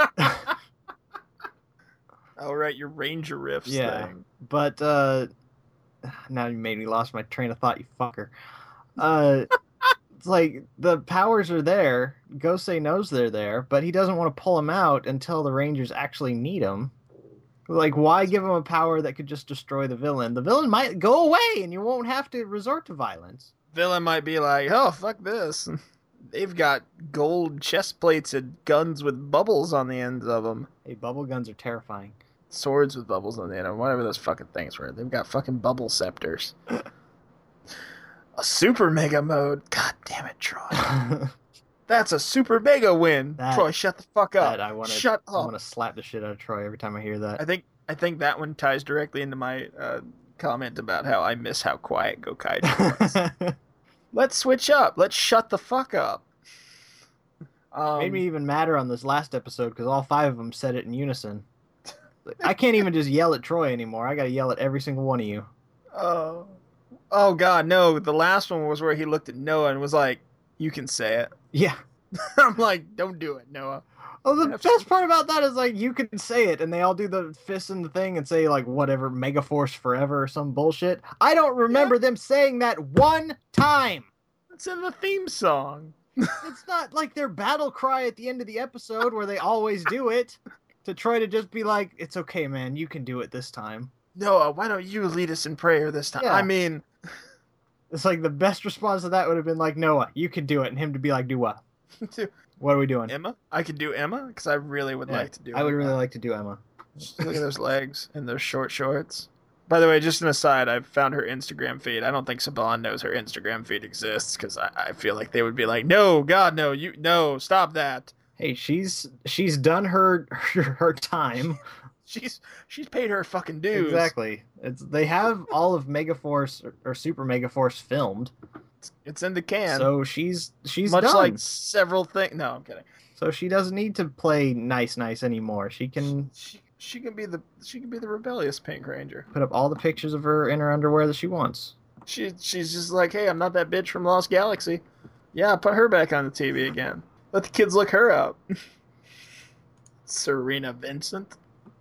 Oh, right, your Ranger riffs yeah, thing. but uh, now you made me lost my train of thought, you fucker. Uh, it's like the powers are there. Gosei knows they're there, but he doesn't want to pull them out until the Rangers actually need them. Like, why give him a power that could just destroy the villain? The villain might go away, and you won't have to resort to violence. Villain might be like, oh, fuck this. They've got gold chest plates and guns with bubbles on the ends of them. Hey, bubble guns are terrifying. Swords with bubbles on the end of them, whatever those fucking things were. They've got fucking bubble scepters. A super mega mode. God damn it, Troy. That's a super mega win. That- Troy, shut the fuck up. That I want to. Shut I up. want to slap the shit out of Troy every time I hear that. I think I think that one ties directly into my uh, comment about how I miss how quiet Gokaiger was. Let's switch up. Let's shut the fuck up. Um, Made me even madder on this last episode because all five of them said it in unison. I can't even just yell at Troy anymore. I got to yell at every single one of you. Oh, oh God, no! The last one was where he looked at Noah and was like, "You can say it." Yeah. I'm like, "Don't do it, Noah." Oh, the best part about that is like you can say it, and they all do the fist in the thing and say like whatever Megaforce forever or some bullshit. I don't remember them saying that one time. It's in the theme song. It's not like their battle cry at the end of the episode where they always do it to try to just be like, "It's okay, man. You can do it this time." Noah, why don't you lead us in prayer this time? Yeah. I mean, It's like the best response to that would have been like, "Noah, you can do it," and him to be like, "Do what? What are we doing?" Emma. I could do Emma because I really would Yeah, like to do. I would Emma. really like to do Emma. Look at those legs and those short shorts. By the way, just an aside, I found her Instagram feed. I don't think Saban knows her Instagram feed exists because I, I feel like they would be like, "No, God, no, you, no, stop that." Hey, she's she's done her her, her time. She's she's paid her fucking dues. Exactly. It's they have all of Megaforce or, or Super Megaforce filmed, It's in the can. so she's she's much done. like several things. No, I'm kidding. So she doesn't need to play nice nice anymore. She can She she can be the she can be the rebellious Pink Ranger. put up all the pictures of her in her underwear that she wants. She she's just like, hey, I'm not that bitch from Lost Galaxy. Yeah, put her back on the T V again. Let the kids look her up. Serena Vincent.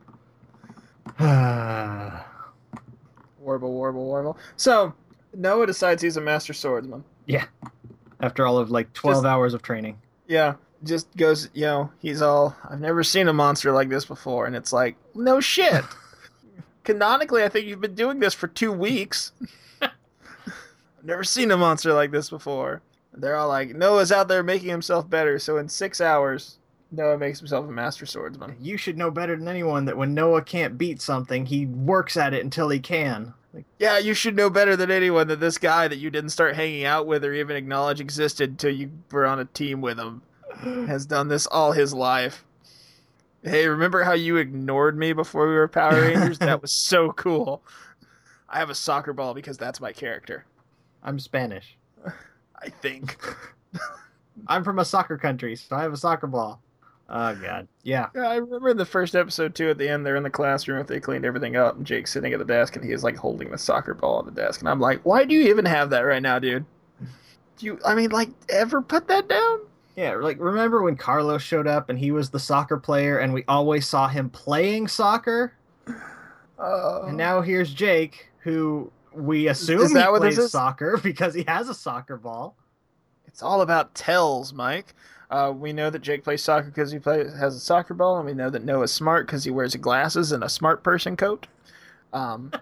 yeah. Warble, warble, warble. So Noah decides he's a master swordsman. After all of like twelve Just- hours of training. Yeah, just goes, you know, he's all, I've never seen a monster like this before. And it's like, no shit. Canonically, I think you've been doing this for two weeks. I've never seen a monster like this before. They're all like, Noah's out there making himself better. So in six hours, Noah makes himself a master swordsman. You should know better than anyone that when Noah can't beat something, he works at it until he can. Like, Yeah, you should know better than anyone that this guy that you didn't start hanging out with or even acknowledge existed till you were on a team with him has done this all his life. Hey, remember how you ignored me before we were Power Rangers? That was so cool. I have a soccer ball because that's my character. I'm Spanish. I think. I'm from a soccer country, so I have a soccer ball. Oh god. Yeah. Yeah, I remember in the first episode too. At the end, they're in the classroom after they cleaned everything up, and Jake's sitting at the desk, and he's like holding the soccer ball on the desk, and I'm like, "Why do you even have that right now, dude? Do you? I mean, like, ever put that down?" Yeah, like remember when Carlos showed up and he was the soccer player and we always saw him playing soccer? Uh, And now here's Jake, who we assume Is that he what this plays is? soccer because he has a soccer ball. it's all about tells, Mike. Uh, we know that Jake plays soccer because he plays has a soccer ball, and we know that Noah's smart because he wears glasses and a smart person coat. Um,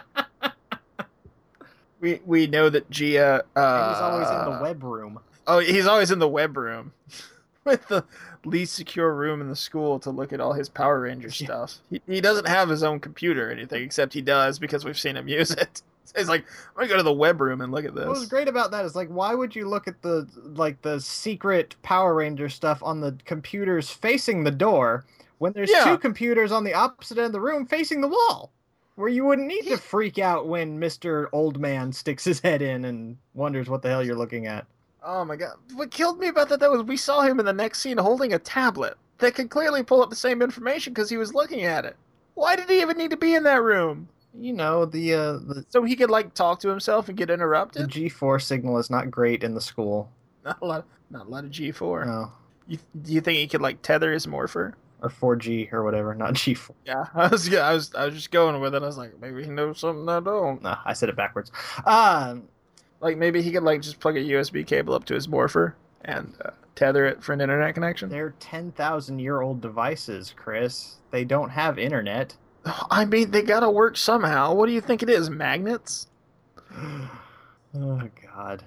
we we know that Gia. Uh, And he's always in the web room. Oh, he's always in the web room, with the least secure room in the school to look at all his Power Ranger Yeah. stuff. He, he doesn't have his own computer or anything, except he does because we've seen him use it. So he's like, I'm gonna go to the web room and look at this. What was great about that is like, why would you look at the like the secret Power Ranger stuff on the computers facing the door when there's Yeah. two computers on the opposite end of the room facing the wall, where you wouldn't need to freak out when Mister Old Man sticks his head in and wonders what the hell you're looking at. Oh my god. What killed me about that, though, was we saw him in the next scene holding a tablet that could clearly pull up the same information because he was looking at it. Why did he even need to be in that room? You know, the uh, the, So he could, like, talk to himself and get the interrupted? G four signal is not great in the school. Not a lot, not a lot of G four. No. You, do you think he could, like, tether his morpher? Or four G or whatever, not G four. Yeah, I was, yeah, I was, I was just going with it. I was like, maybe he knows something I don't. No, I said it backwards. Um, Like, maybe he could, like, just plug a U S B cable up to his morpher and uh, tether it for an internet connection. they're ten thousand year old devices, Chris. They don't have internet. I mean, they gotta work somehow. What do you think it is, magnets? Oh, God.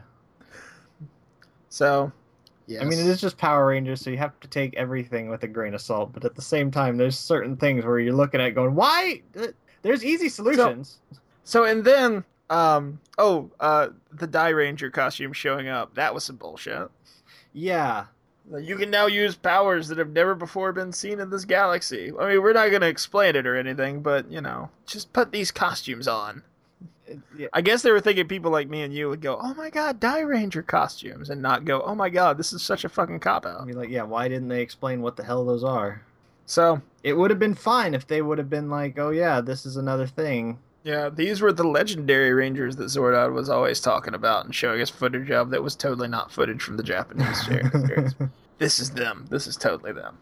So, yes. I mean, it is just Power Rangers, so you have to take everything with a grain of salt. But at the same time, there's certain things where you're looking at going, why? There's easy solutions. So, and then, um, oh, uh, the Die Ranger costume showing up. That was some bullshit. Yeah. You can now use powers that have never before been seen in this galaxy. I mean, we're not going to explain it or anything, but, you know, just put these costumes on. It- yeah. I guess they were thinking people like me and you would go, oh my god, Die Ranger costumes, and not go, oh my god, this is such a fucking I cop-out. mean, like, yeah, why didn't they explain what the hell those are? So, It would have been fine if they would have been like, oh, yeah, this is another thing. yeah, these were the legendary Rangers that Zordon was always talking about and showing us footage of that was totally not footage from the Japanese series. This is them. This is totally them.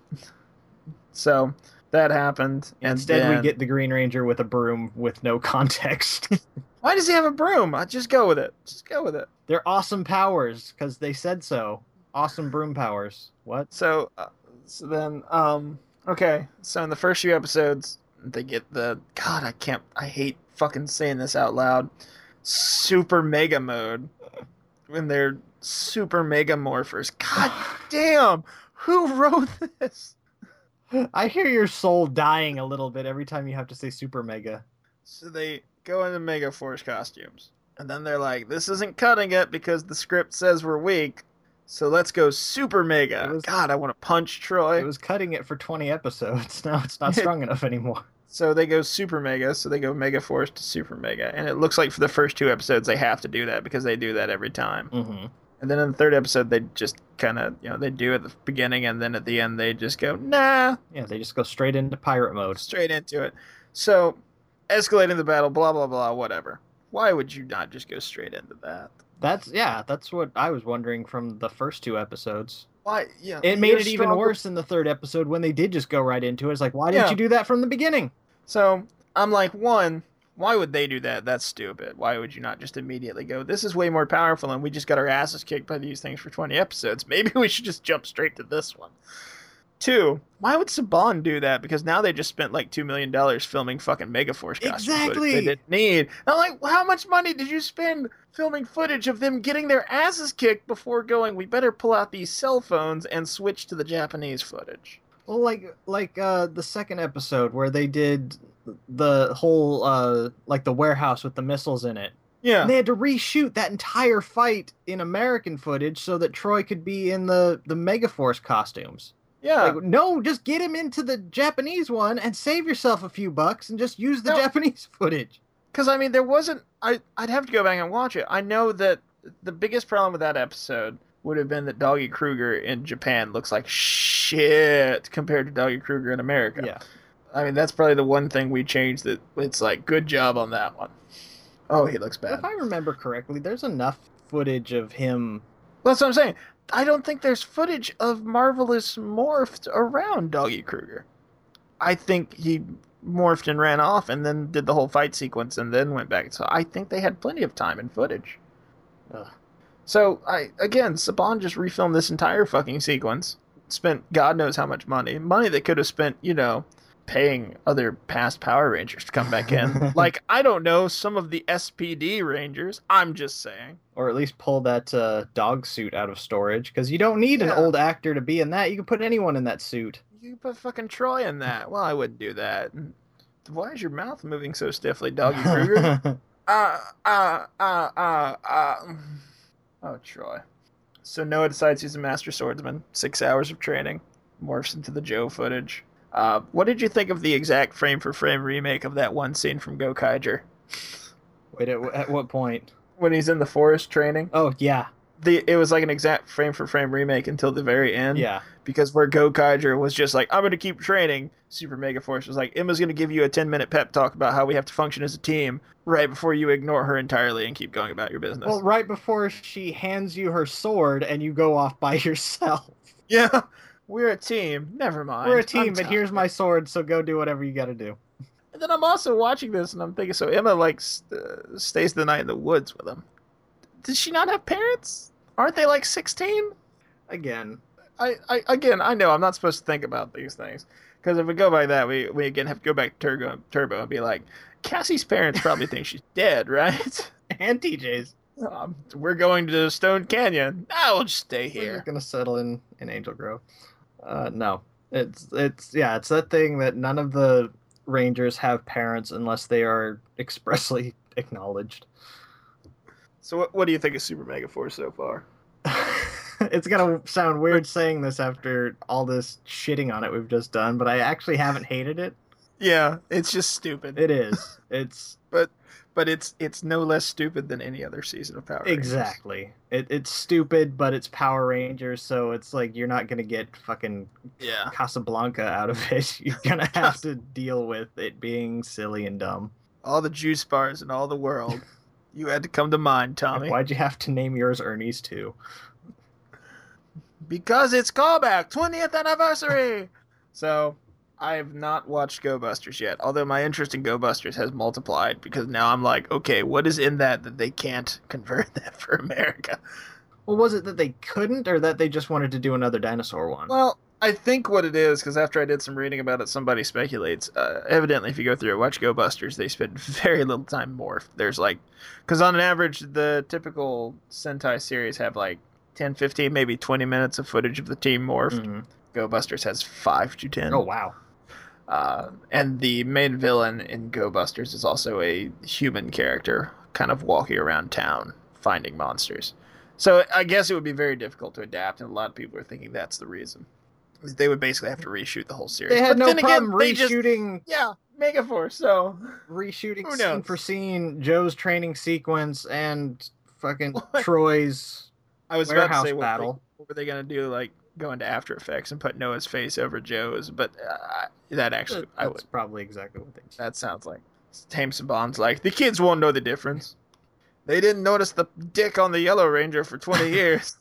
So, that happened. And Instead, then- we get the Green Ranger with a broom with no context. Why does he have a broom? I just go with it. Just go with it. They're awesome powers, because they said so. Awesome broom powers. What? So, uh, so then, um, okay. So in the first few episodes, they get the God. I can't. I hate fucking saying this out loud. Super Mega Mode when they're Super Mega Morphers. God damn! Who wrote this? I hear your soul dying a little bit every time you have to say Super Mega. So they go into Mega Force costumes, and then they're like, "This isn't cutting it because the script says we're weak." So let's go Super Mega. It was- God, I want to punch Troy. It was cutting it for twenty episodes. Now it's not strong enough anymore. So they go Super Mega, so they go Mega Force to Super Mega. And it looks like for the first two episodes they have to do that because they do that every time. Mm-hmm. And then in the third episode they just kind of, you know, they do at the beginning and then at the end they just go, nah, Yeah, they just go straight into pirate mode. straight into it. So, escalating the battle, blah, blah, blah, whatever. Why would you not just go straight into that? That's yeah, that's what I was wondering from the first two episodes. Why? Yeah, It made you're it even stronger- worse in the third episode when they did just go right into it. It's like, why didn't Yeah. you do that from the beginning? So I'm like, one, why would they do that? That's stupid. Why would you not just immediately go, this is way more powerful and we just got our asses kicked by these things for twenty episodes. Maybe we should just jump straight to this one. Two, why would Saban do that? Because now they just spent like two million dollars filming fucking Megaforce costume Exactly. footage they didn't need. I'm like, well, how much money did you spend filming footage of them getting their asses kicked before going, we better pull out these cell phones and switch to the Japanese footage? Well, like like uh, the second episode where they did the whole uh, like the warehouse with the missiles in it. Yeah. And they had to reshoot that entire fight in American footage so that Troy could be in the the Megaforce costumes. Yeah. Like, no, just get him into the Japanese one and save yourself a few bucks and just use the No. Japanese footage. Because, I mean, there wasn't... I, I'd have to go back and watch it. I know that the biggest problem with that episode would have been that Doggy Kruger in Japan looks like shit compared to Doggy Kruger in America. Yeah. I mean, that's probably the one thing we changed that it's like, good job on that one. Oh, he looks bad. If I remember correctly, there's enough footage of him. Well, that's what I'm saying. I don't think there's footage of Marvelous morphed around Doggy Kruger. I think he morphed and ran off and then did the whole fight sequence and then went back. So I think they had plenty of time and footage. Ugh. So, I again, Saban just refilmed this entire fucking sequence. Spent God knows how much money. Money that could have spent, you know, paying other past Power Rangers to come back in. Like, I don't know, some of the S P D Rangers. I'm just saying. Or at least pull that uh, dog suit out of storage, because you don't need Yeah. an old actor to be in that. You can put anyone in that suit. You can put fucking Troy in that. Well, I wouldn't do that. Why is your mouth moving so stiffly, Doggy Kruger? Uh, uh, uh, uh, uh. Oh, Troy. So Noah decides he's a master swordsman. Six hours of training. Morphs into the Joe footage. Uh, what did you think of the exact frame-for-frame remake of that one scene from Gokaiger? Wait, at, at what point? When he's in the forest training? Oh, yeah. the it was like an exact frame for frame remake until the very end. Yeah. Because where Gokaiger was just like, I'm going to keep training, Super Mega Force was like, Emma's going to give you a ten minute pep talk about how we have to function as a team right before you ignore her entirely and keep going about your business. Well, right before she hands you her sword and you go off by yourself. Yeah, we're a team. Never mind. We're a team, I'm but here's my sword, so go do whatever you got to do. And then I'm also watching this and I'm thinking, so Emma like st- uh, stays the night in the woods with him. Does she not have parents? Aren't they like sixteen? Again. I, I again, I know I'm not supposed to think about these things because if we go by that, we we again have to go back to Turbo, Turbo and be like, Cassie's parents probably think she's dead, right? And T J's. Um, we're going to Stone Canyon. I will just stay We're here. just gonna settle in in Angel Grove. Uh, no, it's it's yeah, it's that thing that none of the Rangers have parents unless they are expressly acknowledged. So what what do you think of Super Mega Force so far? It's gonna sound weird saying this after all this shitting on it we've just done, but I actually haven't hated it. Yeah, it's just stupid. It is. It's but but it's it's no less stupid than any other season of Power Rangers. exactly. It, it's stupid, but it's Power Rangers, so it's like you're not gonna get fucking Yeah. Casablanca out of it. You're gonna have to deal with it being silly and dumb. All the juice bars in all the world. You had to come to mind, Tommy. Why'd you have to name yours Ernie's too? Because it's callback, twentieth anniversary! So, I have not watched Go Busters yet, although my interest in Go Busters has multiplied, because now I'm like, okay, what is in that that they can't convert that for America? Well, was it that they couldn't, or that they just wanted to do another dinosaur one? Well, I think what it is, because after I did some reading about it, somebody speculates, uh, evidently if you go through it, watch Go Busters, they spend very little time morph. There's like, because on an average, the typical Sentai series have like ten, fifteen, maybe twenty minutes of footage of the team morphed. Mm-hmm. Go Busters has five to ten. Oh, wow. Uh, and the main villain in Go Busters is also a human character, kind of walking around town, finding monsters. So I guess it would be very difficult to adapt, and a lot of people are thinking that's the reason. They would basically have to reshoot the whole series. They had But no then again, problem they just- reshooting yeah, Megaforce, so... reshooting Who scene knows? for scene Joe's training sequence and fucking What? Troy's I was about to warehouse say, what, battle. They, what were they going to do, like, go into After Effects and put Noah's face over Joe's? But uh, that actually, I That's would. probably exactly what they did. That sounds like... Tame Saban's like, the kids won't know the difference. They didn't notice the dick on the Yellow Ranger for twenty years.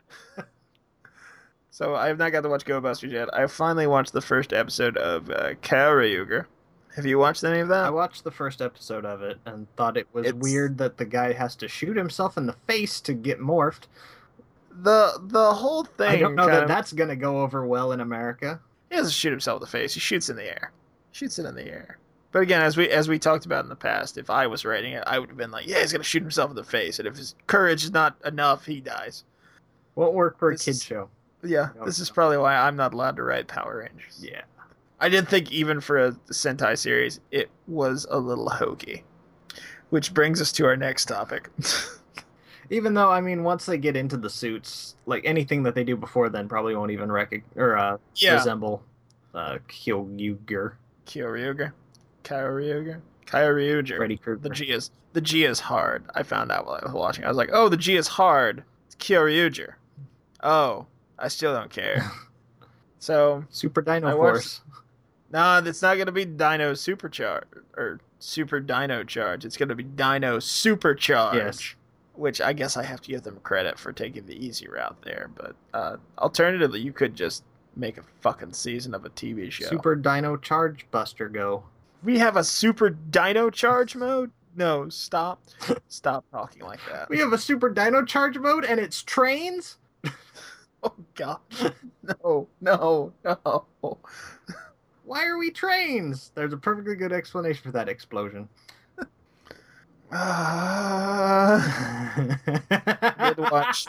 So I have not got to watch Go Busters yet. I finally watched the first episode of uh, Karyuger. Have you watched any of that? I watched the first episode of it and thought it was It's- weird that the guy has to shoot himself in the face to get morphed. The the whole thing. I don't know kind that of- that's going to go over well in America. He doesn't shoot himself in the face. He shoots in the air. Shoots it in the air. But again, as we as we talked about in the past, if I was writing it, I would have been like, yeah, he's gonna shoot himself in the face, and if his courage is not enough, he dies. Won't work for a This kid is- show. Yeah, Oh, this is no. probably why I'm not allowed to write Power Rangers. Yeah. I did think even for a Sentai series, it was a little hokey. Which brings us to our next topic. Even though, I mean, once they get into the suits, like anything that they do before then probably won't even rec- or uh, Yeah. resemble uh, Kyoryuger, Kyoryuger? Kyoryuger? Kyoryuger. Freddy Krueger. The G is the G is hard. I found out while I was watching. I was like, oh, the G is hard. It's Kyoryuger. Oh, I still don't care. So, Super Dino I watched- Force. nah, it's not gonna be Dino Supercharge or Super Dino Charge. It's gonna be Dino Supercharge. Yes. Which I guess I have to give them credit for taking the easy route there. But uh, alternatively, you could just make a fucking season of a T V show. Super Dino Charge Buster Go. We have a Super Dino Charge mode? No, stop. Stop talking like that. We have a Super Dino Charge mode and it's trains? Oh, God. No, no, no. Why are we trains? There's a perfectly good explanation for that explosion. Uh, Good watch.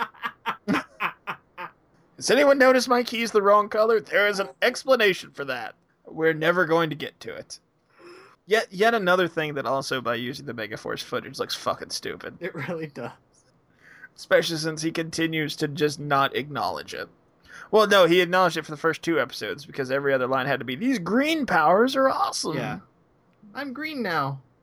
Has anyone noticed my key's the wrong color? There is an explanation for that. We're never going to get to it. Yet, yet another thing that also by using the Megaforce footage looks fucking stupid. It really does. Especially since he continues to just not acknowledge it. Well, no, he acknowledged it for the first two episodes because every other line had to be, these green powers are awesome. Yeah. I'm green now.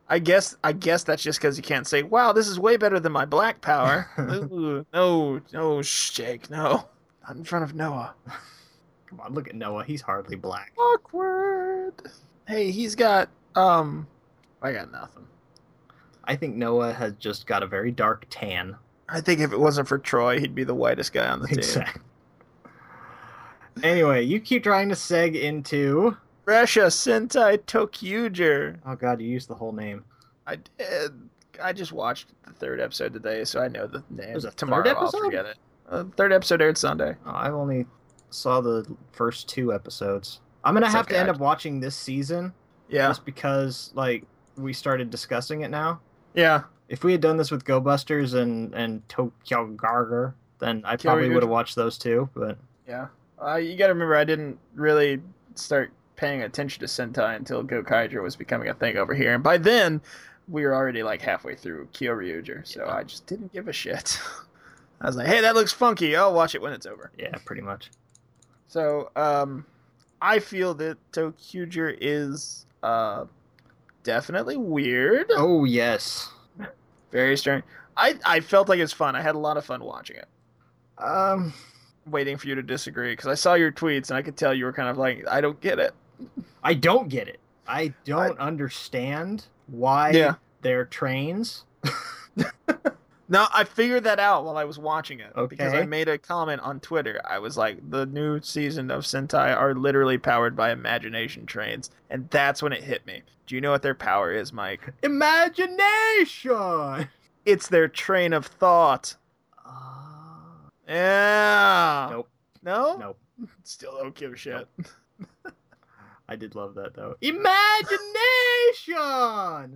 I guess I guess that's just because you can't say, "Wow, this is way better than my black power." Ooh, no, no, Jake, no, not in front of Noah. Come on, look at Noah. He's hardly black. Awkward. Hey, he's got um, I got nothing. I think Noah has just got a very dark tan. I think if it wasn't for Troy, he'd be the whitest guy on the team. Exactly. Anyway, you keep trying to seg into. Resha Sentai Tokyuger. Oh god, you used the whole name. I did. I just watched the third episode today, so I know the name. There's a Tomorrow third I'll episode? forget it. Uh, third episode aired Sunday. Oh, I've only saw the first two episodes. I'm gonna It's have okay, to end I- up watching this season Yeah, just because, like, we started discussing it now. yeah. If we had done this with Go Busters and and Tokyo Garger, then I probably Kyoryuger. would have watched those too. But Yeah. Uh, you gotta remember, I didn't really start paying attention to Sentai until Gokaiger was becoming a thing over here. And by then, we were already like halfway through Kyoryuger, so Yeah. I just didn't give a shit. I was like, hey, that looks funky. I'll watch it when it's over. yeah, pretty much. So, um, I feel that Tokyuger is uh, definitely weird. Oh yes. Very strange. I, I felt like it was fun. I had a lot of fun watching it. Um, Waiting for you to disagree, because I saw your tweets and I could tell you were kind of like, I don't get it. I don't get it. I don't understand why Yeah. they're trains. No, I figured that out while I was watching it. Because Okay. I made a comment on Twitter. I was like, the new season of Sentai are literally powered by imagination trains. And that's when it hit me. Do you know what their power is, Mike? Imagination. It's their train of thought. Uh, Yeah. nope. No? Nope. Still don't give a shit. I did love that though. Imagination.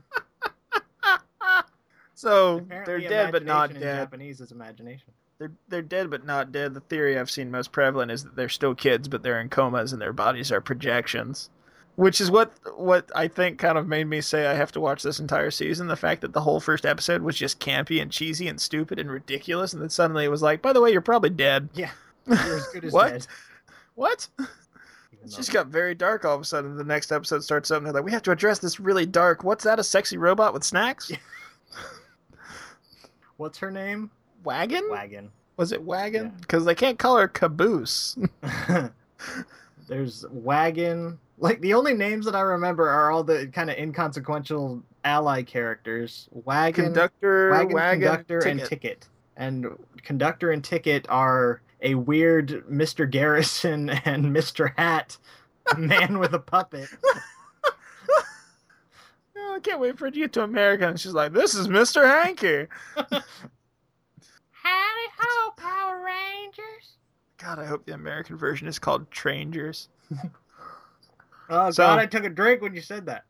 So Apparently, they're dead but not imagination in dead. Japanese is imagination. They're they're dead but not dead. The theory I've seen most prevalent is that they're still kids, but they're in comas and their bodies are projections. Which is what what I think kind of made me say I have to watch this entire season. The fact that the whole first episode was just campy and cheesy and stupid and ridiculous, and then suddenly it was like, by the way, you're probably dead. Yeah, you're as good as What? dead. What? Even It though- just got very dark all of a sudden. The next episode starts up and they're like, we have to address this really dark. What's that? A sexy robot with snacks? Yeah. What's her name? Wagon? Wagon. Was it Wagon? Yeah. Because they can't call her Caboose. There's Wagon. Like, the only names that I remember are all the kind of inconsequential ally characters. Wagon, Conductor, Wagon, Wagon, Conductor, and Ticket. Ticket. And Conductor and Ticket are a weird Mister Garrison and Mister Hat man with a puppet. Oh, I can't wait for it to get to America. And she's like, this is Mister Hanky. Howdy ho, Power Rangers! God, I hope the American version is called Trangers. Oh, So- God, I took a drink when you said that.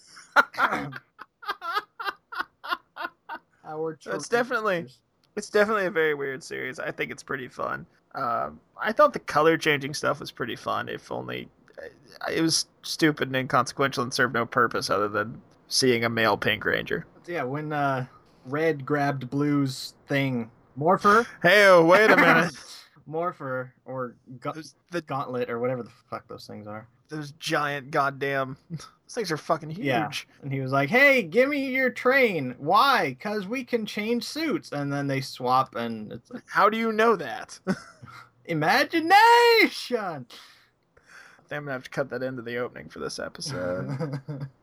Howard It's Church definitely- Rangers. It's definitely a very weird series. I think it's pretty fun. Um, I thought the color changing stuff was pretty fun, if only it was stupid and inconsequential and served no purpose other than seeing a male Pink Ranger. Yeah, when uh, Red grabbed Blue's thing. Morpher? Hey, oh, wait a minute. Morpher, or ga- Those, the, Gauntlet, or whatever the fuck those things are. those giant goddamn... Those things are fucking huge. Yeah. And he was like, hey, give me your train. Why? Because we can change suits. And then they swap, and it's like, How do you know that? imagination! I think I'm gonna have to cut that into the opening for this episode.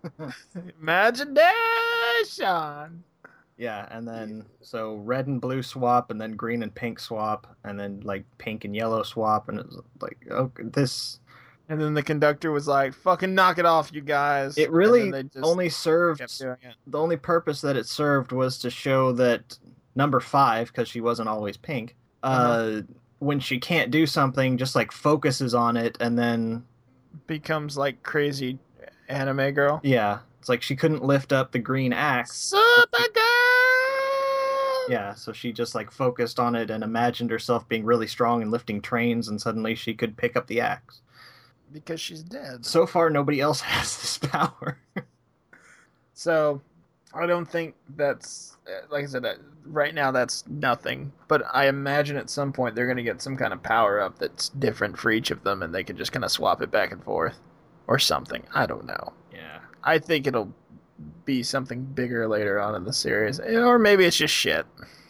Imagination. Yeah, and then so red and blue swap, and then green and pink swap, and then like pink and yellow swap, and it's like, oh, this. And then the conductor was like, "Fucking knock it off, you guys." It And really then they just only served. kept doing it. The only purpose that it served was to show that number five, because she wasn't always pink, uh, Uh-huh. when she can't do something, just like focuses on it, and then Becomes like crazy anime girl. yeah, it's like she couldn't lift up the green axe. Super girl. Yeah, so she just like focused on it and imagined herself being really strong and lifting trains, and suddenly she could pick up the axe. Because she's dead. So far, nobody else has this power. So, I don't think that's, like I said, uh, right now that's nothing. But I imagine at some point they're going to get some kind of power up that's different for each of them, and they can just kind of swap it back and forth. Or something. I don't know. Yeah. I think it'll be something bigger later on in the series, or maybe it's just shit.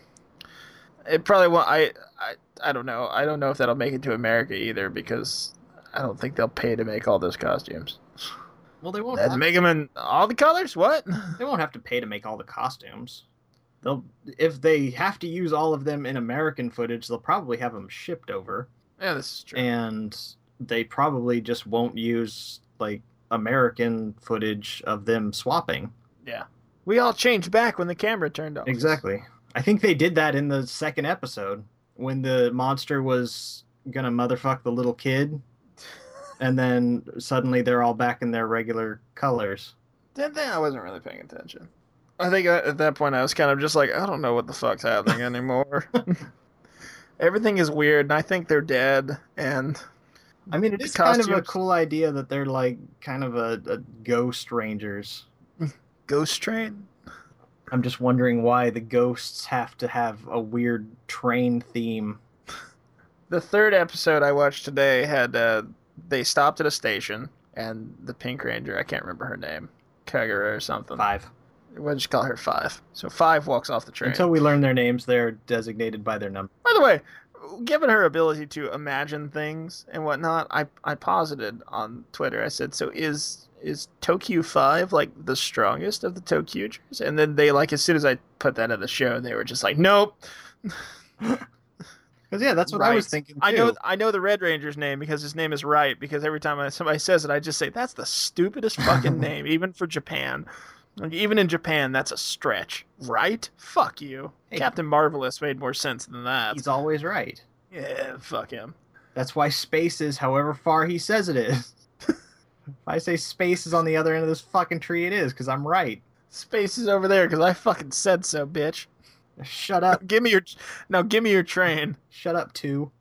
It probably won't. I, I, I don't know. I don't know if that'll make it to America either, because I don't think they'll pay to make all those costumes. Well, they won't Let's have, make them in all the colors. What? they won't have to pay to make all the costumes. They'll if they have to use all of them in American footage, they'll probably have them shipped over, Yeah, this is true. and they probably just won't use like American footage of them swapping. Yeah, we all changed back when the camera turned off. Exactly. I think they did that in the second episode when the monster was gonna motherfuck the little kid, and then suddenly they're all back in their regular colors. Didn't they? I wasn't really paying attention. I think at that point I was kind of just like, I don't know what the fuck's happening anymore. Everything is weird, and I think they're dead. And I mean, it the is kind of a costumes- cool idea that they're like kind of a, a ghost rangers. Ghost Train. I'm just wondering why the ghosts have to have a weird train theme. The third episode I watched today had uh, they stopped at a station, and the Pink Ranger, I can't remember her name, Kagura or something. Five. We'll just call her Five. So Five walks off the train. Until we learn their names, they're designated by their number. By the way, given her ability to imagine things and whatnot, I I posited on Twitter. I said, "So is is Tokyo Five like the strongest of the Tokyugers?" And then they like as soon as I put that in the show, they were just like, "Nope." Because yeah, that's what I was Right. thinking too. I know I know the Red Ranger's name because his name is Right. Because every time I, somebody says it, I just say that's the stupidest fucking name, even for Japan. Like, even in Japan, that's a stretch. Right? Fuck you. Hey. Captain Marvelous made more sense than that. He's always right. Yeah, fuck him. That's why space is however far he says it is. If I say space is on the other end of this fucking tree, it is, because I'm right. Space is over there because I fucking said so, bitch. Shut up. Give me your now. Give me your train. Shut up, too.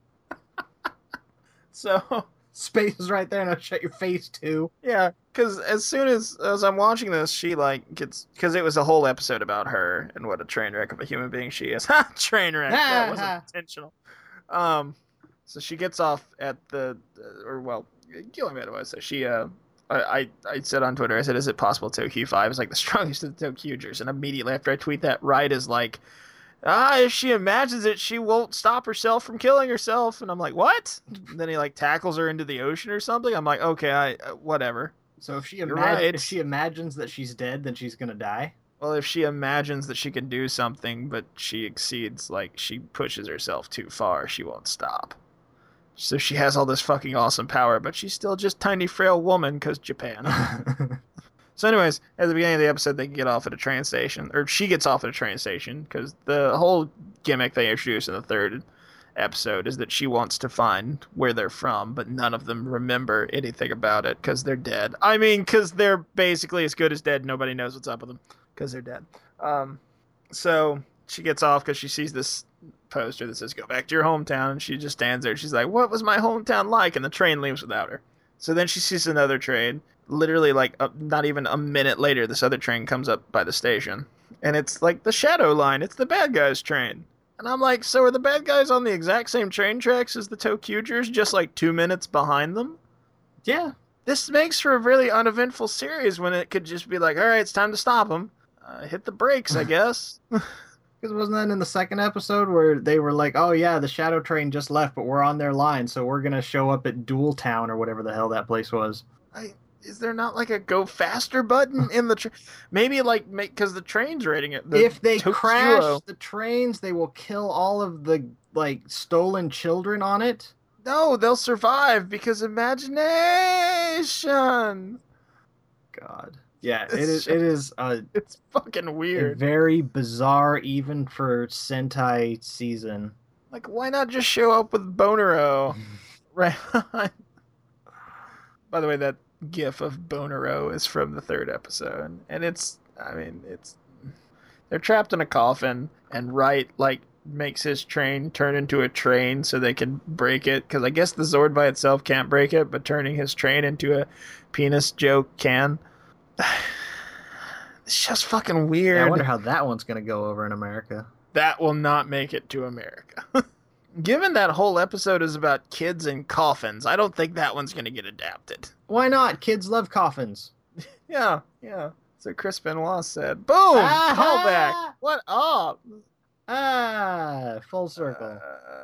So Space is right there, and I'll shut your face, too. yeah, because as soon as as I'm watching this, she like gets because it was a whole episode about her and what a train wreck of a human being she is. Ha! Train wreck. That wasn't intentional. Um, so she gets off at the or well, Gilliam was so she uh. I, I I said on Twitter, I said, is it possible Tokyo five is like the strongest of the Tokyugers? And immediately after I tweet that, Right is like, ah, if she imagines it, she won't stop herself from killing herself. And I'm like, what? And then he like tackles her into the ocean or something. I'm like, okay, I uh, whatever. So if she, You're imag- right. if she imagines that she's dead, then she's going to die? Well, if she imagines that she can do something, but she exceeds, like she pushes herself too far, she won't stop. So she has all this fucking awesome power, but she's still just tiny, frail woman because Japan. So anyways, at the beginning of the episode, they get off at a train station, or she gets off at a train station, because the whole gimmick they introduced in the third episode is that she wants to find where they're from, but none of them remember anything about it because they're dead. I mean, because they're basically as good as dead. Nobody knows what's up with them because they're dead. Um, so she gets off because she sees this poster that says, go back to your hometown, and she just stands there. She's like, what was my hometown like? And the train leaves without her. So then she sees another train. Literally, like, uh, not even a minute later, this other train comes up by the station. And it's like the Shadow Line. It's the bad guys' train. And I'm like, so are the bad guys on the exact same train tracks as the Tokyugers, just like two minutes behind them? Yeah. This makes for a really uneventful series when it could just be like, all right, it's time to stop them. Uh, hit the brakes, I guess. Because wasn't that in the second episode where they were like, oh yeah, the Shadow Train just left, but we're on their line, so we're going to show up at Dual Town or whatever the hell that place was. I, is there not like a go faster button in the train? Maybe like make because the train's rating it. The If they Tokyo- crash the trains, they will kill all of the like stolen children on it. No, they'll survive because imagination. God. Yeah, it It's is. It is a, It's fucking a weird. very bizarre, even for Sentai season. Like, why not just show up with Bonero? Right. By the way, that gif of Bonero is from the third episode, and it's, I mean, it's, they're trapped in a coffin, and Wright, like, makes his train turn into a train so they can break it, because I guess the Zord by itself can't break it, but turning his train into a penis joke can. It's just fucking weird. Yeah, I wonder how that one's going to go over in America. That will not make it to America. Given that whole episode is about kids and coffins, I don't think that one's going to get adapted. Why not? Kids love coffins. Yeah, yeah. So Chris Benoit said, "Boom! Ah-ha! Callback. What up?" Ah, full circle.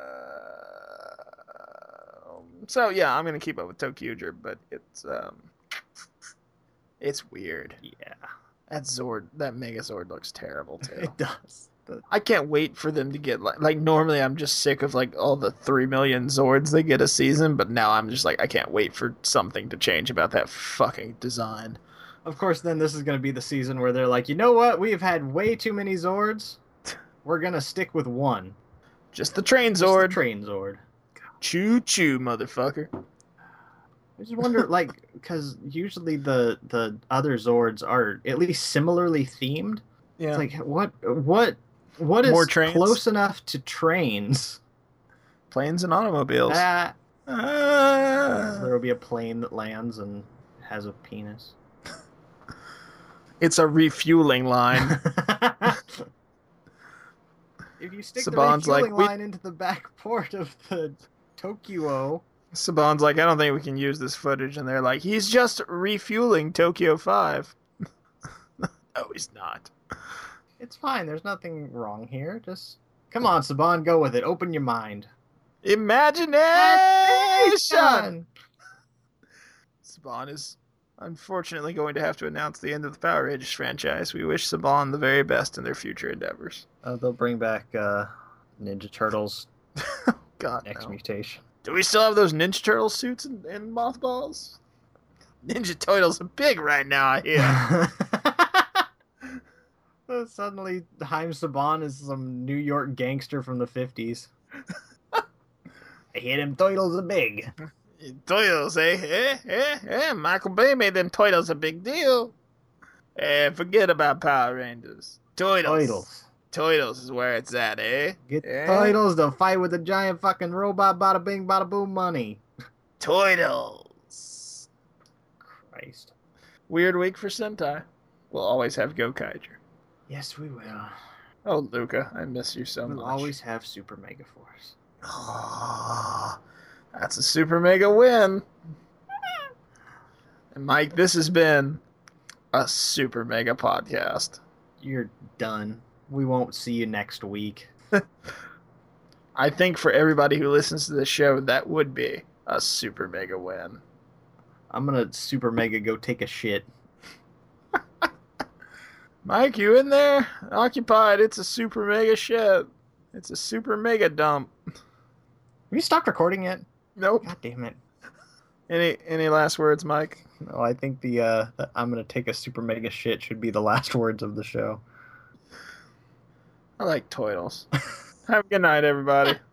Uh, so yeah, I'm gonna keep up with Tokyuger, but it's um, it's weird. Yeah, That Zord, that Megazord looks terrible too. it does. But I can't wait for them to get like like normally I'm just sick of like all the three million Zords they get a season, but now I'm just like I can't wait for something to change about that fucking design. of course, then this is going to be the season where they're like, you know what? We've had way too many Zords. We're going to stick with one. Just the train Just the Zord. train Zord. Choo choo, motherfucker. I just wonder, like, because usually the the other Zords are at least similarly themed. Yeah. It's like, what what what is More trains? close enough to trains? Planes and automobiles. Ah, Ah. there will be a plane that lands and has a penis. It's a refueling line. If you stick Saban's the refueling like, we- line into the back port of the Tokyo, Saban's like, I don't think we can use this footage, and they're like, he's just refueling Tokyo five. No, he's not. it's fine. There's nothing wrong here. Just come on, Saban, go with it. Open your mind. Imagination! Saban is unfortunately going to have to announce the end of the Power Rangers franchise. We wish Saban the very best in their future endeavors. Uh, they'll bring back uh, Ninja Turtles God, Next no. Mutation. Do we still have those Ninja Turtle suits and, and mothballs? Ninja Turtles are big right now, I hear. Uh, Suddenly, Haim Saban is some New York gangster from the fifties. I hear them turtles are big. Turtles, eh? Eh? Eh? Eh? Michael Bay made them turtles a big deal. Eh, forget about Power Rangers. Turtles. Turtles. Turtles is where it's at, eh? Get Eh? turtles to fight with the giant fucking robot bada bing bada boom money. Turtles. Christ. Weird week for Sentai. We'll always have Gokaiger. Yes, we will. Oh, Luca, I miss you so We'll much. always have Super Mega Force. Ah, that's a super mega win. And Mike, this has been a super mega podcast. You're done. We won't see you next week. I think for everybody who listens to this show, that would be a super mega win. I'm gonna Super Mega go take a shit. Mike, you in there? Occupied. It's a super mega shit. It's a super mega dump. Have you stopped recording yet? Nope. God damn it. Any any last words, Mike? No, I think the uh the I'm gonna take a Super Mega shit should be the last words of the show. I like turtles. Have a good night, everybody.